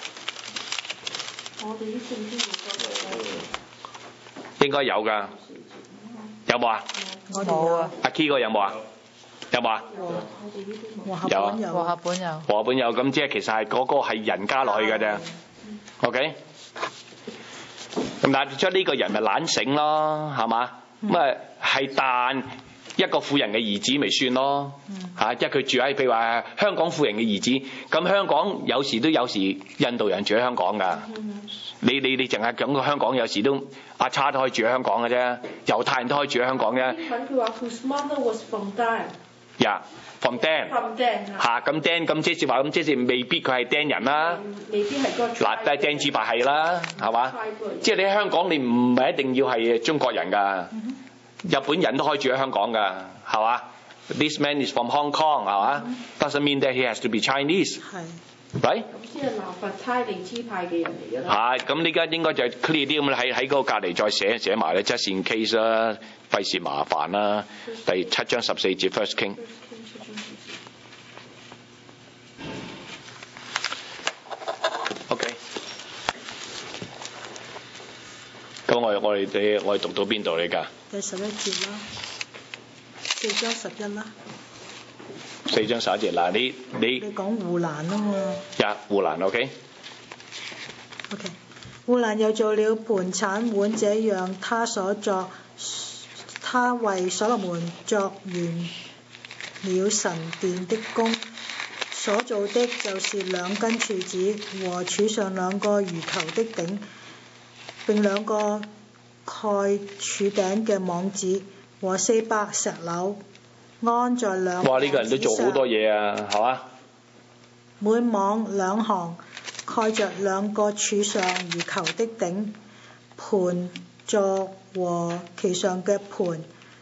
我哋啲聖經冇 dot dot dot。 應該有㗎。有冇啊？ 我冇啊。 阿 Key 個有冇啊？有冇啊？有啊， 和合本有， 和合本有，咁即係其實係嗰個係人加落去嘅啫。OK， 咁但係出呢個人咪懶醒咯，係嘛？咁啊係但一個婦人嘅兒子咪算咯，嚇，即係佢住喺譬如話香港婦人嘅兒子，咁香港有時都有時印度人住喺香港㗎。你你你淨係講個香港有時都阿叉都可以住喺香港嘅啫，猶太人都可以住喺香港嘅。 英文佢話 whose mother was from Dan。 呀、yeah, ，from Dan。from Dan 嚇，咁 Dan 咁即係話咁即係未必佢係 Dan 人啦。 未必係嗰個。嗱， 但係 Dan 支派係啦，係嘛？即係你喺香港，你唔係一定要係中國人㗎，日本人都可以住喺香港㗎，係嘛 ？This man is from Hong Kong，係嘛 ？Doesn't mean that he has to be Chinese。係。right？ 咁即係拿弗他利支派嘅人嚟㗎啦。 係，咁呢家應該就 clear 啲咁啦，喺喺嗰個隔離再寫寫埋咧，just in case 啦，費事麻煩啦。第七章十四節 First King。OK。咁我我哋哋我哋讀到邊度嚟㗎？ 第十一節啦，四章十一啦。 四章十一節嗱，你你你講戶蘭啊嘛。 呀，戶蘭 OK。 OK， 戶蘭又做了盤產碗這樣，他所作，他為所羅門作完了神殿的工，所做的就是兩根柱子和柱上兩個魚球的頂，並兩個蓋柱頂嘅網子和四百石榴。安在兩哇！呢、這個人都做好多嘢啊，係嘛？ 每網兩行，蓋着兩個柱上魚球的頂，盤座和其上嘅盤，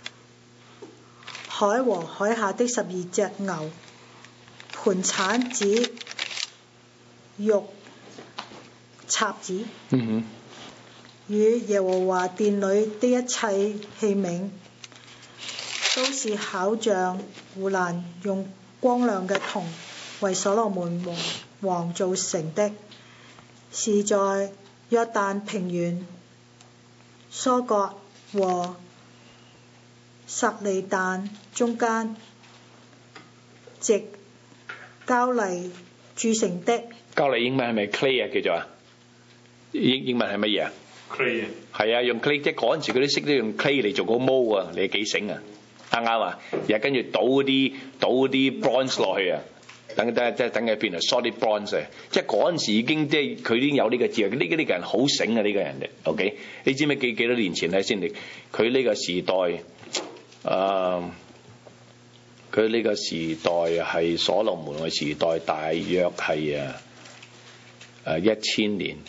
海和海下的十二隻牛，盤鏟子、玉插子， 嗯哼， 與耶和華殿裏的一切器皿。都是巧匠戶蘭用光亮嘅銅為所羅門王王造成的，是在約旦平原、疏割和撒利但中間，藉膠泥鑄成的。 膠泥英文係咪 clay 啊？叫做啊？英英文係乜嘢啊 ？clay 啊。 係啊，用 clay 即係嗰陣時嗰啲識得用 clay 嚟做個模啊，你幾醒啊？啱啱啊？然後跟住倒嗰啲倒嗰啲 bronze 落去啊，等等即係等佢變成 solid bronze 啊！即係嗰陣時已經即係佢已經有呢個字啊！呢個呢個人好醒啊！呢個人哋 OK， 你知唔知幾幾多年前咧先嚟？佢呢個時代，誒、呃，佢呢個時代係所羅門嘅時代，大約係啊誒一千年。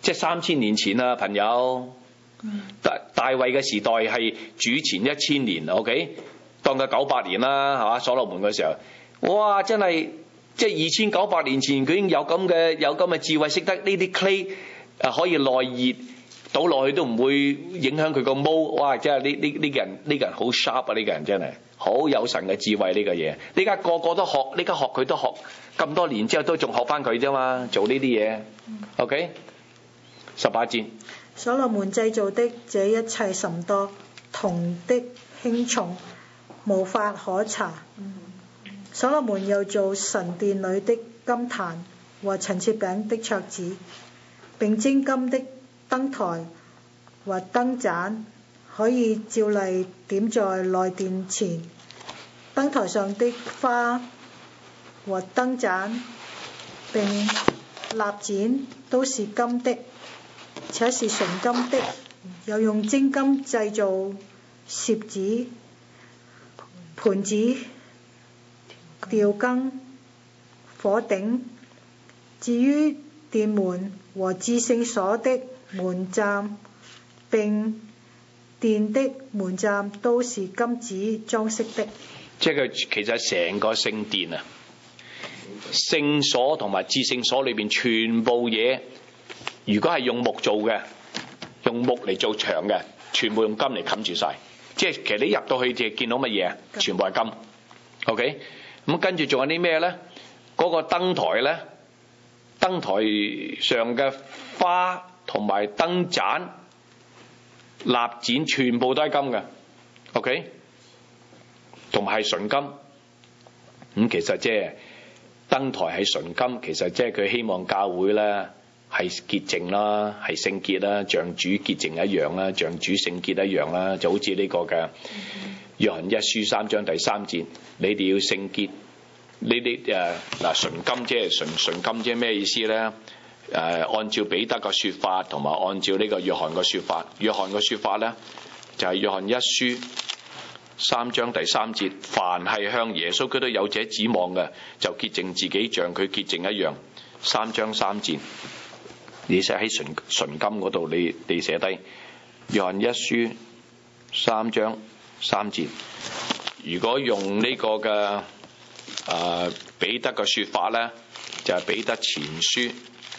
即係三千年前啦，朋友。大大衛嘅時代係主前一千年 ，OK， 當佢九百年啦，係嘛？所羅門嘅時候，哇，真係即係二千九百年前佢已經有咁嘅有咁嘅智慧，識得呢啲 clay 誒可以耐熱倒落去都唔會影響佢個毛，哇！真係呢呢呢個人呢、呢個人好 sharp 啊！呢、呢個人真係好有神嘅智慧呢、呢個嘢。呢家個個都學，呢家學佢都學咁多年之後都仲學翻佢啫嘛，做呢啲嘢 ，OK， 十八節。 所羅門製造的這一切甚多，銅的輕重無法可查。所羅門又做神殿裏的金壇和陳設餅的桌子，並精金的燈台和燈盞，可以照例點在內殿前。燈台上的花和燈盞並蠟剪都是金的，且是純金的，又用精金製造攝子、盤子、吊羹、火頂。至於殿門和至聖所的門檻並殿的門檻都是金子裝飾的。 即係佢其實成個聖殿啊，聖所同埋至聖所裏邊全部嘢，如果係用木做嘅，用木嚟做牆嘅，全部用金嚟冚住晒。即係其實你入到去就見到乜嘢？全部係金。OK， 咁跟住仲有啲咩咧？嗰、那個燈台咧，燈台上嘅花同埋燈盞、蠟剪全部都係金嘅。OK， 同埋係純金。咁、嗯、其實即係燈台係純金，其實即係佢希望教會咧係潔淨啦，係聖潔啦，像主潔淨一樣啦，像主聖潔一樣啦，就好似呢個嘅約翰一書三章第三節，你哋要聖潔。呢啲誒嗱純金即係純純金即係咩意思咧？誒、呃、按照彼得嘅説法，同埋按照呢個約翰嘅説法，約翰嘅説法咧就係、是、約翰一書三章第三節，凡係向耶穌基督有這指望嘅，就潔淨自己，像佢潔淨一樣。三章三節，你寫喺純純金嗰度，你你寫低約翰一書三章三節。如果用呢個嘅誒、呃、彼得嘅説法咧，就係、是、彼得前書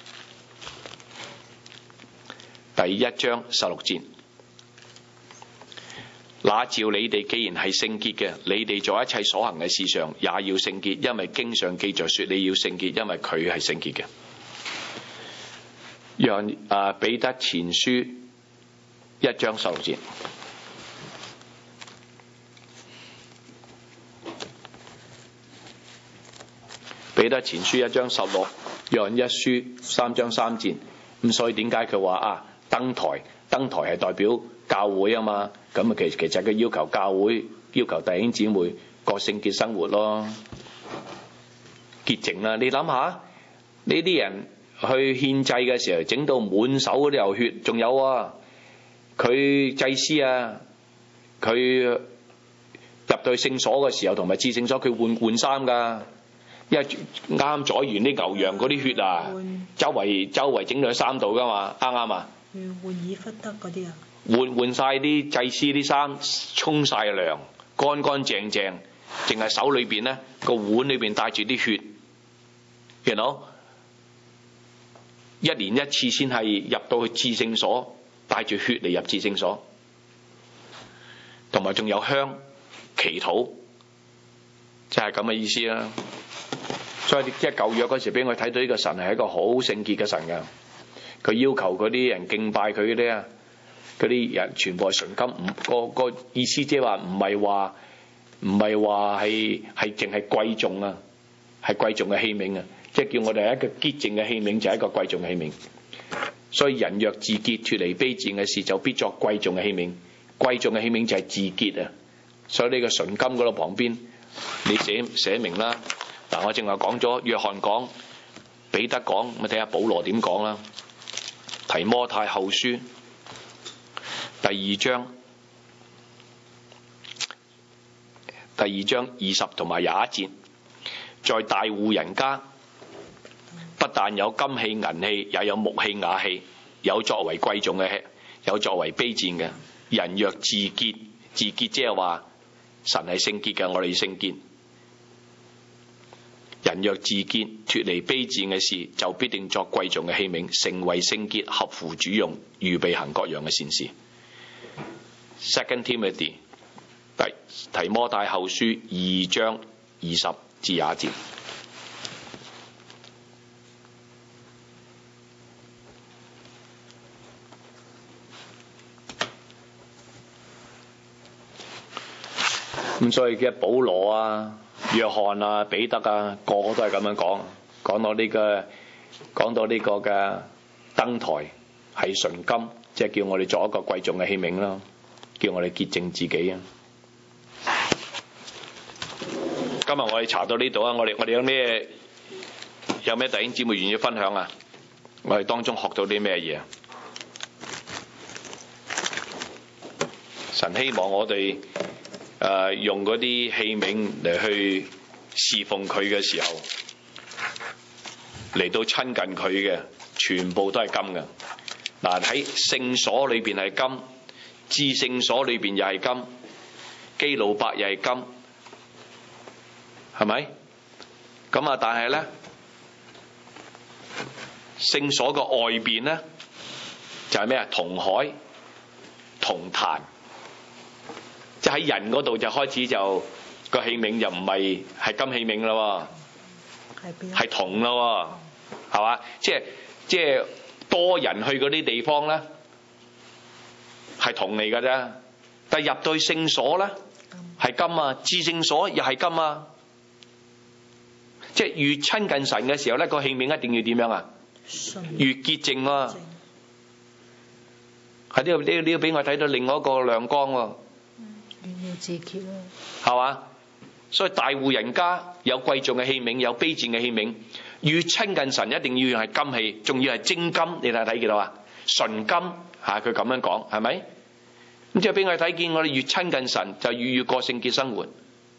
第一章十六節。那照你哋既然係聖潔嘅，你哋在一切所行嘅事上也要聖潔，因為經上記着說你要聖潔，因為佢係聖潔嘅。讓誒、呃、彼得前書一章十六節。彼得前書一章十六，約翰一書三章三節。咁所以點解佢話啊燈台燈台係代表教會啊嘛？咁啊其其實佢要求教會要求弟兄姊妹過聖潔生活咯，潔淨啦。你諗下呢啲人去獻祭嘅時候，整到滿手嗰啲流血，仲有啊佢祭司啊，佢入到去聖所嘅時候，同埋至聖所佢換換衫㗎。因為啱宰完啲牛羊嗰啲血啊，周圍周圍整到衫度噶嘛，啱啱啊？ 換以弗得嗰啲啊？ 換換晒啲祭司啲衫，沖晒涼，乾乾淨淨，淨係手裏邊咧個碗裏邊帶住啲血，you know？一年一次先係入到去至聖所，帶住血嚟入至聖所，同埋仲有香祈禱，就係咁嘅意思啦。所以即係舊約嗰時俾我睇到呢個神係一個好聖潔嘅神㗎，佢要求嗰啲人敬拜佢嗰啲啊，嗰啲人全部係純金，唔個個意思即係話唔係話唔係話係係淨係貴重啊，係貴重嘅器皿啊，即係叫我哋係一個潔淨嘅器皿，就係一個貴重嘅器皿。所以人若自潔脫離卑賤嘅事，就必作貴重嘅器皿。貴重嘅器皿就係自潔啊。所以呢個純金嗰度旁邊，你寫寫明啦。嗱，我正話講咗，約翰講，彼得講，咁睇下保羅點講啦。提摩太後書第二章，第二章二十同埋廿一節，在大戶人家，不但有金器銀器，也有木器瓦器。 有作為貴重嘅，有作為卑賤嘅。人若自潔，自潔即係話神係聖潔嘅，我哋要聖潔。人若自潔，脫離卑賤嘅事，就必定作貴重嘅器皿，成為聖潔，合乎主用，預備行各樣嘅善事。Second Timothy 第提摩太後書二章二十至廿節。咁所以嘅保羅啊、約翰啊、彼得啊，個個都係咁樣講，講到呢個講到呢個嘅燈台係純金，即係叫我哋做一個貴重嘅器皿咯，叫我哋潔淨自己啊。今日我哋查到呢度啊，我哋我哋有咩有咩弟兄姊妹願意分享啊？我哋當中學到啲咩嘢？神希望我哋誒、呃、用嗰啲器皿嚟去侍奉佢嘅時候，嚟到親近佢嘅，全部都係金嘅。嗱，喺聖所裏邊係金，至聖所裏邊又係金，基路伯又係金，係咪？咁啊，但係咧，聖所嘅外邊咧就係咩啊？銅海、銅壇。即喺人嗰度就開始就個器皿就唔係係金器皿啦，係銅啦，係嘛？即係即係多人去嗰啲地方咧，係銅嚟㗎啫。但係入到去聖所咧，係金啊！至聖所又係金啊！即係越親近神嘅時候咧，個器皿一定要點樣啊？越潔淨啊！喺呢度呢呢俾我睇到另外一個亮光喎。 要自潔啦， 係嘛？所以大戶人家有貴重嘅器皿，有卑賤嘅器皿。越親近神，一定要用係金器，仲要係精金。你睇睇見到啊？純金嚇，佢咁樣講係咪？咁即係俾我哋睇見，我哋越親近神，就越越過聖潔生活。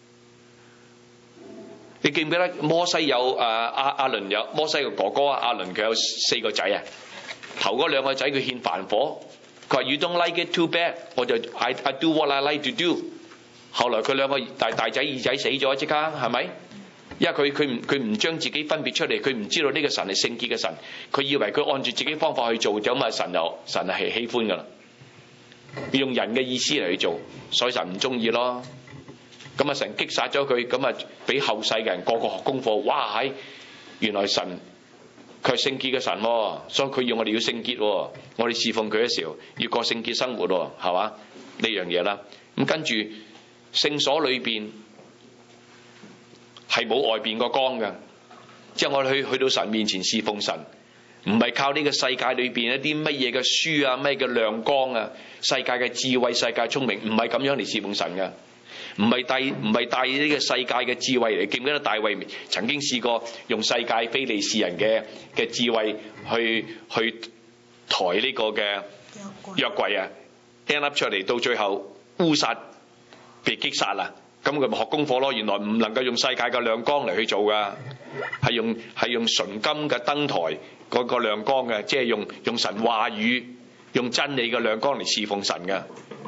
你記唔記得摩西有誒阿阿倫有摩西嘅哥哥啊？阿倫佢有四個仔啊，頭嗰兩個仔佢獻燔火。佢話 You don't like it too bad， 我就 I I do what I like to do。後來佢兩個大大仔二仔死咗，即刻係咪？因為佢佢唔佢唔將自己分別出嚟，佢唔知道呢個神係聖潔嘅神，佢以為佢按住自己方法去做，咁啊神就神係喜歡噶啦。用人嘅意思嚟去做，所以神唔中意咯。咁啊神擊殺咗佢，咁啊俾後世嘅人個個學功課。哇喺原來神佢係聖潔嘅神，所以佢要我哋要聖潔，我哋侍奉佢嘅時候要過聖潔生活，係嘛？呢樣嘢啦。咁跟住聖所裏邊係冇外邊個光嘅，即係我哋去去到神面前侍奉神，唔係靠呢個世界裏邊一啲乜嘢嘅書啊，咩嘅亮光啊，世界嘅智慧、世界聰明，唔係咁樣嚟侍奉神嘅。唔係帶唔係帶呢個世界嘅智慧嚟。記唔記得大衛曾經試過用世界非利士人嘅嘅智慧去去抬呢個嘅約櫃啊 end up 出嚟，到最後烏撒被擊殺啦。咁佢咪學功課咯？原來唔能夠用世界嘅亮光嚟去做噶，係用係用純金嘅燈台嗰個亮光嘅，即係用用神話語、用真理嘅亮光嚟侍奉神嘅。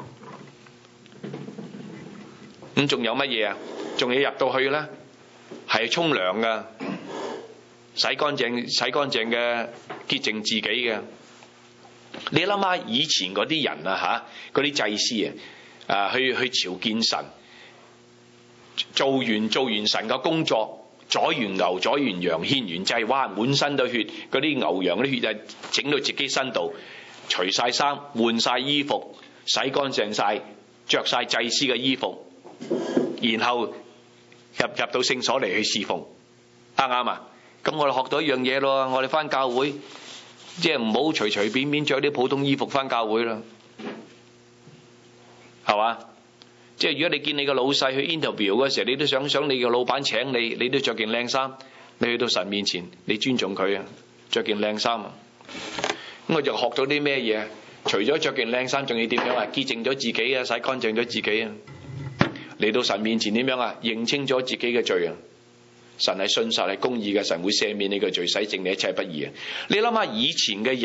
咁仲有乜嘢啊？仲要入到去咧，係沖涼噶，洗乾淨、洗乾淨嘅，潔淨自己嘅。你諗下以前嗰啲人啊，嚇嗰啲祭司啊，啊去去朝見神，做完做完神嘅工作，宰完牛、宰完羊、獻完祭，哇！滿身都血，嗰啲牛羊嗰啲血啊，整到自己身度，除晒衫，換晒衣服，洗乾淨晒，着晒祭司嘅衣服。然後入入到聖所嚟去侍奉，啱唔啱啊？咁我哋學到一樣嘢咯，我哋翻教會即係唔好隨隨便便着啲普通衣服翻教會啦，係嘛？即係如果你見你個老細去 interview 嗰時候，你都想想你個老闆請你，你都着件靚衫，你去到神面前，你尊重佢啊，着件靚衫啊。咁我就學到啲咩嘢？除咗着件靚衫，仲要點樣啊？潔淨咗自己啊，洗乾淨咗自己啊。嚟到神面前點樣啊？認清咗自己嘅罪啊！神係信實係公義嘅，神會赦免你嘅罪，洗淨你一切不義啊！你諗下以前嘅人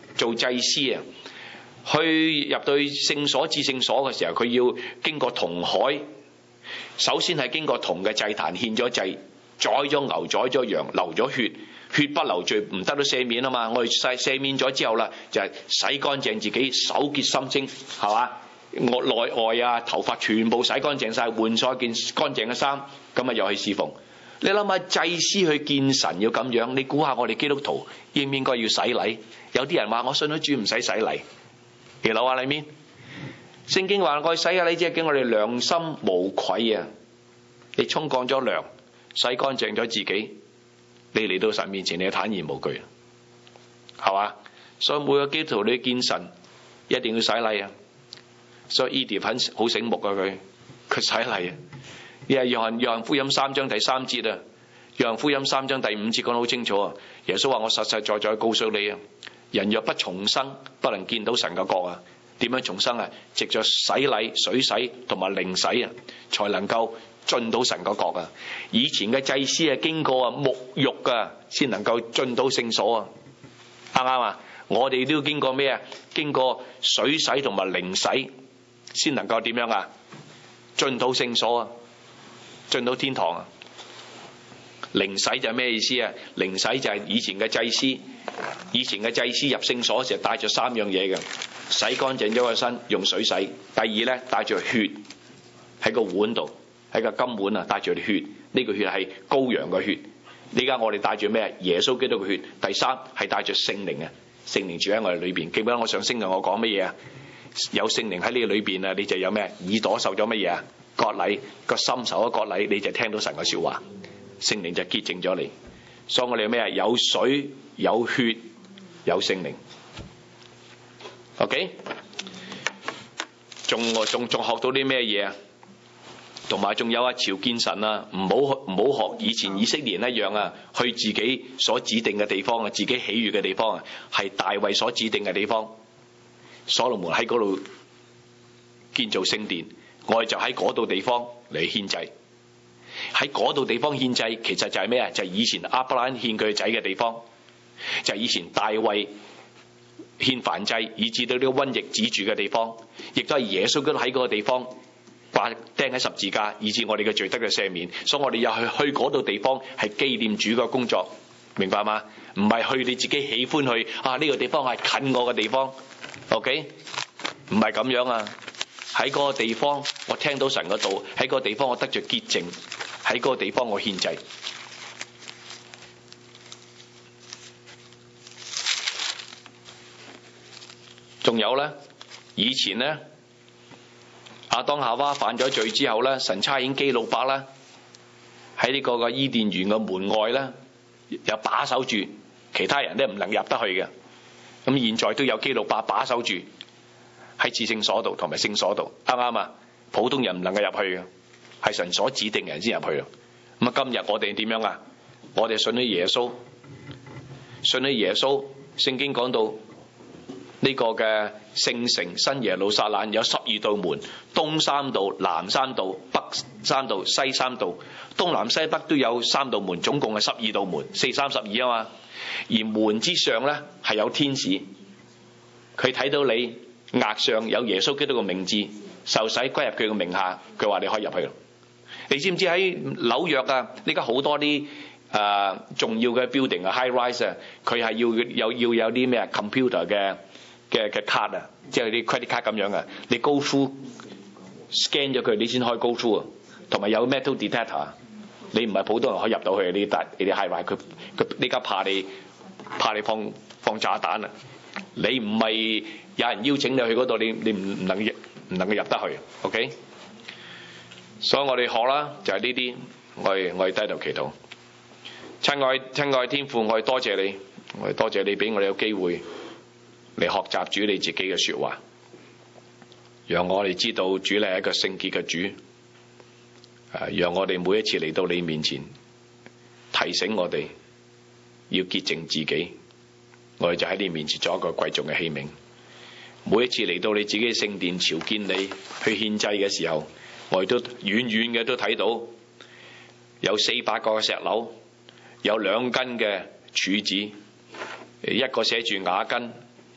做祭司啊，去入到聖所至聖所嘅時候，佢要經過銅海，首先係經過銅嘅祭壇獻咗祭，宰咗牛，宰咗羊，流咗血，血不流罪唔得到赦免啊嘛。我哋赦赦免咗之後啦，就係、是、洗乾淨自己，手潔心清，係嘛？我內外啊，頭髮全部洗乾淨晒，換咗一件乾淨嘅衫，咁啊又去侍奉。你諗下祭司去見神要咁樣，你估下我哋基督徒應唔應該要洗禮？有啲人話我信咗主唔使洗禮，你諗下裏面聖經話我洗下禮，只係叫我哋良心無愧啊！你沖乾咗涼，洗乾淨咗自己，你嚟到神面前，你坦然無懼，係嘛？所以每個基督徒你見神一定要洗禮啊！所以 Edith 很好醒目啊，佢佢洗禮啊！呢係約翰約翰福音三章第三節啊，約翰福音三章第五節講得好清楚啊！耶穌話我實實在在告訴你啊，人若不重生，不能見到神嘅國啊！點樣重生啊？藉着洗禮、水洗同埋靈洗啊，才能夠進到神嘅國啊！以前嘅祭司啊，經過啊沐浴啊，先能夠進到聖所啊，啱唔啱啊？我哋都要經過咩啊？經過水洗同埋靈洗，先能夠點樣啊？進到聖所啊，進到天堂啊！靈洗就係咩意思啊？靈洗就係以前嘅祭司，以前嘅祭司入聖所時帶著三樣嘢嘅，洗乾淨咗個身用水洗。第二咧，帶著血喺個碗度，喺個金碗啊，帶住啲血，呢個血係羔羊嘅血。呢家我哋帶住咩？耶穌基督嘅血。第三係帶住聖靈啊，聖靈住喺我哋裏邊。記唔記得我上星期我講乜嘢啊？有聖靈喺呢個裏邊啊，你就有咩？耳朵受咗乜嘢啊？割禮，個心受咗割禮，你就聽到神嘅說話，聖靈就潔淨咗你。所以我哋有咩啊？有水、有血、有聖靈。OK， 仲仲仲學到啲咩嘢啊？同埋仲有啊，朝見神啊，唔好唔好學以前以色列人一樣啊，去自己所指定嘅地方啊，自己喜悅嘅地方啊，係大衛所指定嘅地方。所羅門喺嗰度建造聖殿，我哋就喺嗰度地方嚟獻祭。喺嗰度地方獻祭，其實就係咩啊？就係以前亞伯蘭獻佢仔嘅地方，就係以前大衛獻燔祭，以至到呢個瘟疫止住嘅地方，亦都係耶穌基督喺嗰個地方掛釘喺十字架，以致我哋嘅罪得嘅赦免。所以我哋又去去嗰度地方係紀念主嘅工作，明白嗎？唔係去你自己喜歡去啊，呢個地方係近我嘅地方。OK， 唔係咁樣啊！喺嗰個地方我聽到神嘅道，喺嗰個地方我得着潔淨，喺嗰個地方我獻祭。仲有咧，以前咧，亞當夏娃犯咗罪之後咧，神差遣基路伯啦，喺呢個個伊甸園嘅門外咧，有把守住，其他人咧唔能入得去嘅。咁現在都有基路伯把守住喺至聖所度同埋聖所度，啱唔啱啊？普通人唔能夠入去嘅，係神所指定嘅人先入去。咁啊，今日我哋點樣啊？我哋信咗耶穌，信咗耶穌。聖經講到呢個嘅聖城新耶路撒冷有十二道門，東三道、南三道、北三道、西三道，東南西北都有三道門，總共係十二道門，四三十二啊嘛。而門之上咧係有天使，佢睇到你額上有耶穌基督嘅名字，受洗歸入佢嘅名下，佢話你可以入去咯。你知唔知喺紐約啊？呢家好多啲誒、呃、重要嘅 building 啊 ，high rise 啊，佢係要有要有啲咩啊 computer 嘅嘅嘅 card 啊，即係啲 credit card 咁樣啊，你 go through scan 咗佢，你先可以 go through 啊。同埋有 metal detector， 你唔係普通人可以入到去呢啲大呢啲 high rise， 佢佢呢家怕你怕你放放炸彈啊！你唔係有人邀請你去嗰度，你你唔唔能唔能夠入得去 ，OK？ 所以我哋學啦，就係呢啲，我哋我哋低頭祈禱。親愛親愛天父，我哋多謝你，我哋多謝你俾我哋有機會嚟學習主你自己嘅說話，讓我哋知道主你係一個聖潔嘅主。誒，讓我哋每一次嚟到你面前，提醒我哋要潔淨自己，我哋就喺你面前做一個貴重嘅器皿。每一次嚟到你自己嘅聖殿朝見你去獻祭嘅時候，我哋都遠遠嘅都睇到有四百個嘅石榴，有兩根嘅柱子，一個寫住雅根，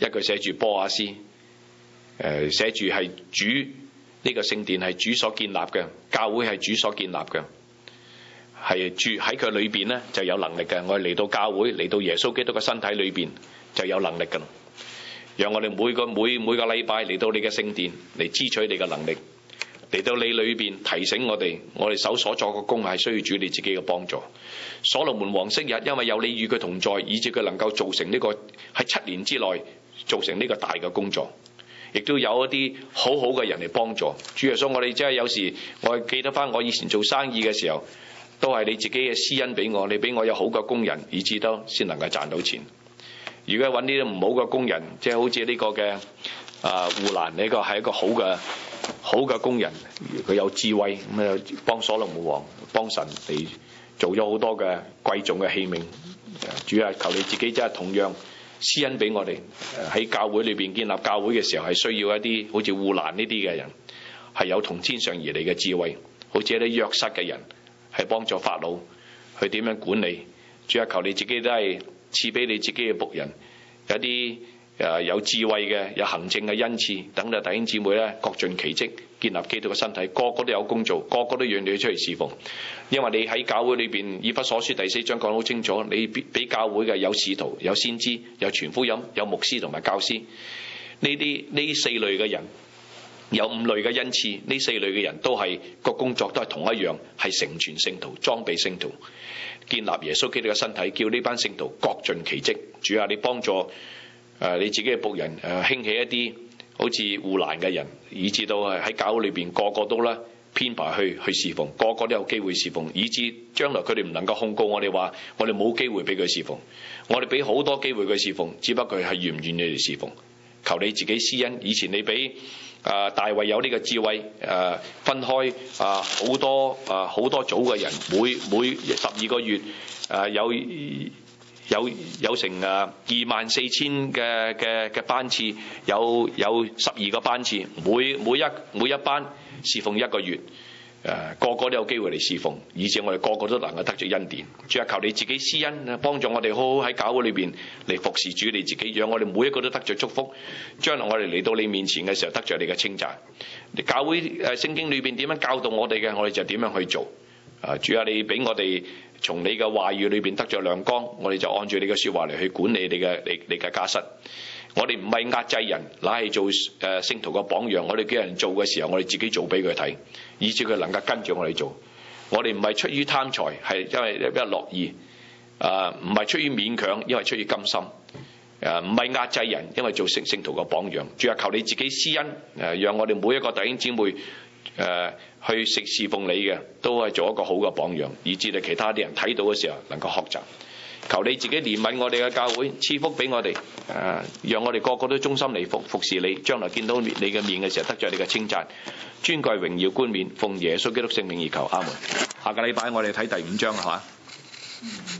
一句寫住波阿斯，誒寫住係主呢、這個聖殿係主所建立嘅，教會係主所建立嘅，係住喺佢裏邊咧就有能力嘅。我哋嚟到教會，嚟到耶穌基督嘅身體裏邊就有能力㗎啦。讓我哋每個每每個禮拜嚟到你嘅聖殿嚟支取你嘅能力，嚟到你裏邊提醒我哋，我哋手所作嘅工係需要主你自己嘅幫助。所羅門王昔日因為有你與佢同在，以致佢能夠做成呢、這個喺七年之內做成呢個大嘅工作，亦都有一啲好好嘅人嚟幫助。主耶穌，我哋真係有時我記得翻我以前做生意嘅時候，都係你自己嘅施恩俾我，你俾我有好嘅工人，以致都先能夠賺到錢。如果揾啲唔好嘅工人，即係好似呢個嘅啊戶蘭呢個係一個好嘅好嘅工人，佢有智慧咁啊，幫所羅門王幫神嚟做咗好多嘅貴重嘅器皿。主啊，求你自己真係同樣施恩俾我哋喺教會裏邊建立教會嘅時候，係需要一啲好似戶蘭呢啲嘅人，係有從天上而嚟嘅智慧，好似一啲約瑟嘅人，係幫助法老去點樣管理。主啊，求你自己都係賜俾你自己嘅僕人，有啲誒有智慧嘅，有行政嘅恩賜，等到弟兄姊妹咧各盡其職，建立基督嘅身體，個個都有工做，個個都讓你出嚟侍奉。因為你喺教會裏邊，以弗所書第四章講得好清楚，你俾教會嘅有使徒、有先知、有傳福音、有牧師同埋教師，呢啲呢四類嘅人，有五類嘅恩賜，呢四類嘅人都係個工作都係同一樣，係成全聖徒、裝備聖徒、建立耶穌基督嘅身體，叫呢班聖徒各盡其職。主啊，你幫助誒、呃、你自己嘅僕人誒、呃、興起一啲好似戶蘭嘅人，以至到係喺教會裏邊個個都咧編排去去侍奉，個個都有機會侍奉，以至將來佢哋唔能夠控告我哋話我哋冇機會俾佢侍奉。我哋俾好多機會佢侍奉，只不過係願唔願意嚟侍奉。求你自己施恩。以前你俾啊、呃、大衛有呢個智慧，誒、呃、分開啊好、呃、多啊好、呃、多組嘅人，每每十二個月誒、呃、有。有有成誒二萬四千嘅嘅嘅班次，有有十二個班次，每每一每一班侍奉一個月，誒、呃、個個都有機會嚟侍奉，而且我哋個個都能夠得着恩典。主啊，求你自己施恩，幫助我哋好好喺教會裏邊嚟服侍主你自己，讓我哋每一個都得着祝福。將來我哋嚟到你面前嘅時候，得着你嘅稱讚。你教會誒聖經裏邊點樣教導我哋嘅，我哋就點樣去做。啊，主啊，你俾我哋從你嘅話語裏邊得着亮光，我哋就按住你嘅說話嚟去管理你嘅你你嘅家室。我哋唔係壓制人，乃係做誒聖徒嘅榜樣。我哋叫人做嘅時候，我哋自己做俾佢睇，以至佢能夠跟住我哋做。我哋唔係出於貪財，係因為一樂意。啊，唔係出於勉強，因為出於甘心。誒，唔係壓制人，因為做聖聖徒嘅榜樣。主啊，求你自己施恩，誒，讓我哋每一個弟兄姊妹。誒、呃，去食侍奉你嘅，都係做一個好嘅榜樣，以至你其他啲人睇到嘅時候能夠學習。求你自己憐憫我哋嘅教會，賜福俾我哋，誒、呃，讓我哋個個都忠心嚟服服侍你，將來見到你嘅面嘅時候，得着你嘅稱讚、尊貴、榮耀、冠冕，奉耶穌基督聖名而求，阿門。下個禮拜我哋睇第五章係嘛？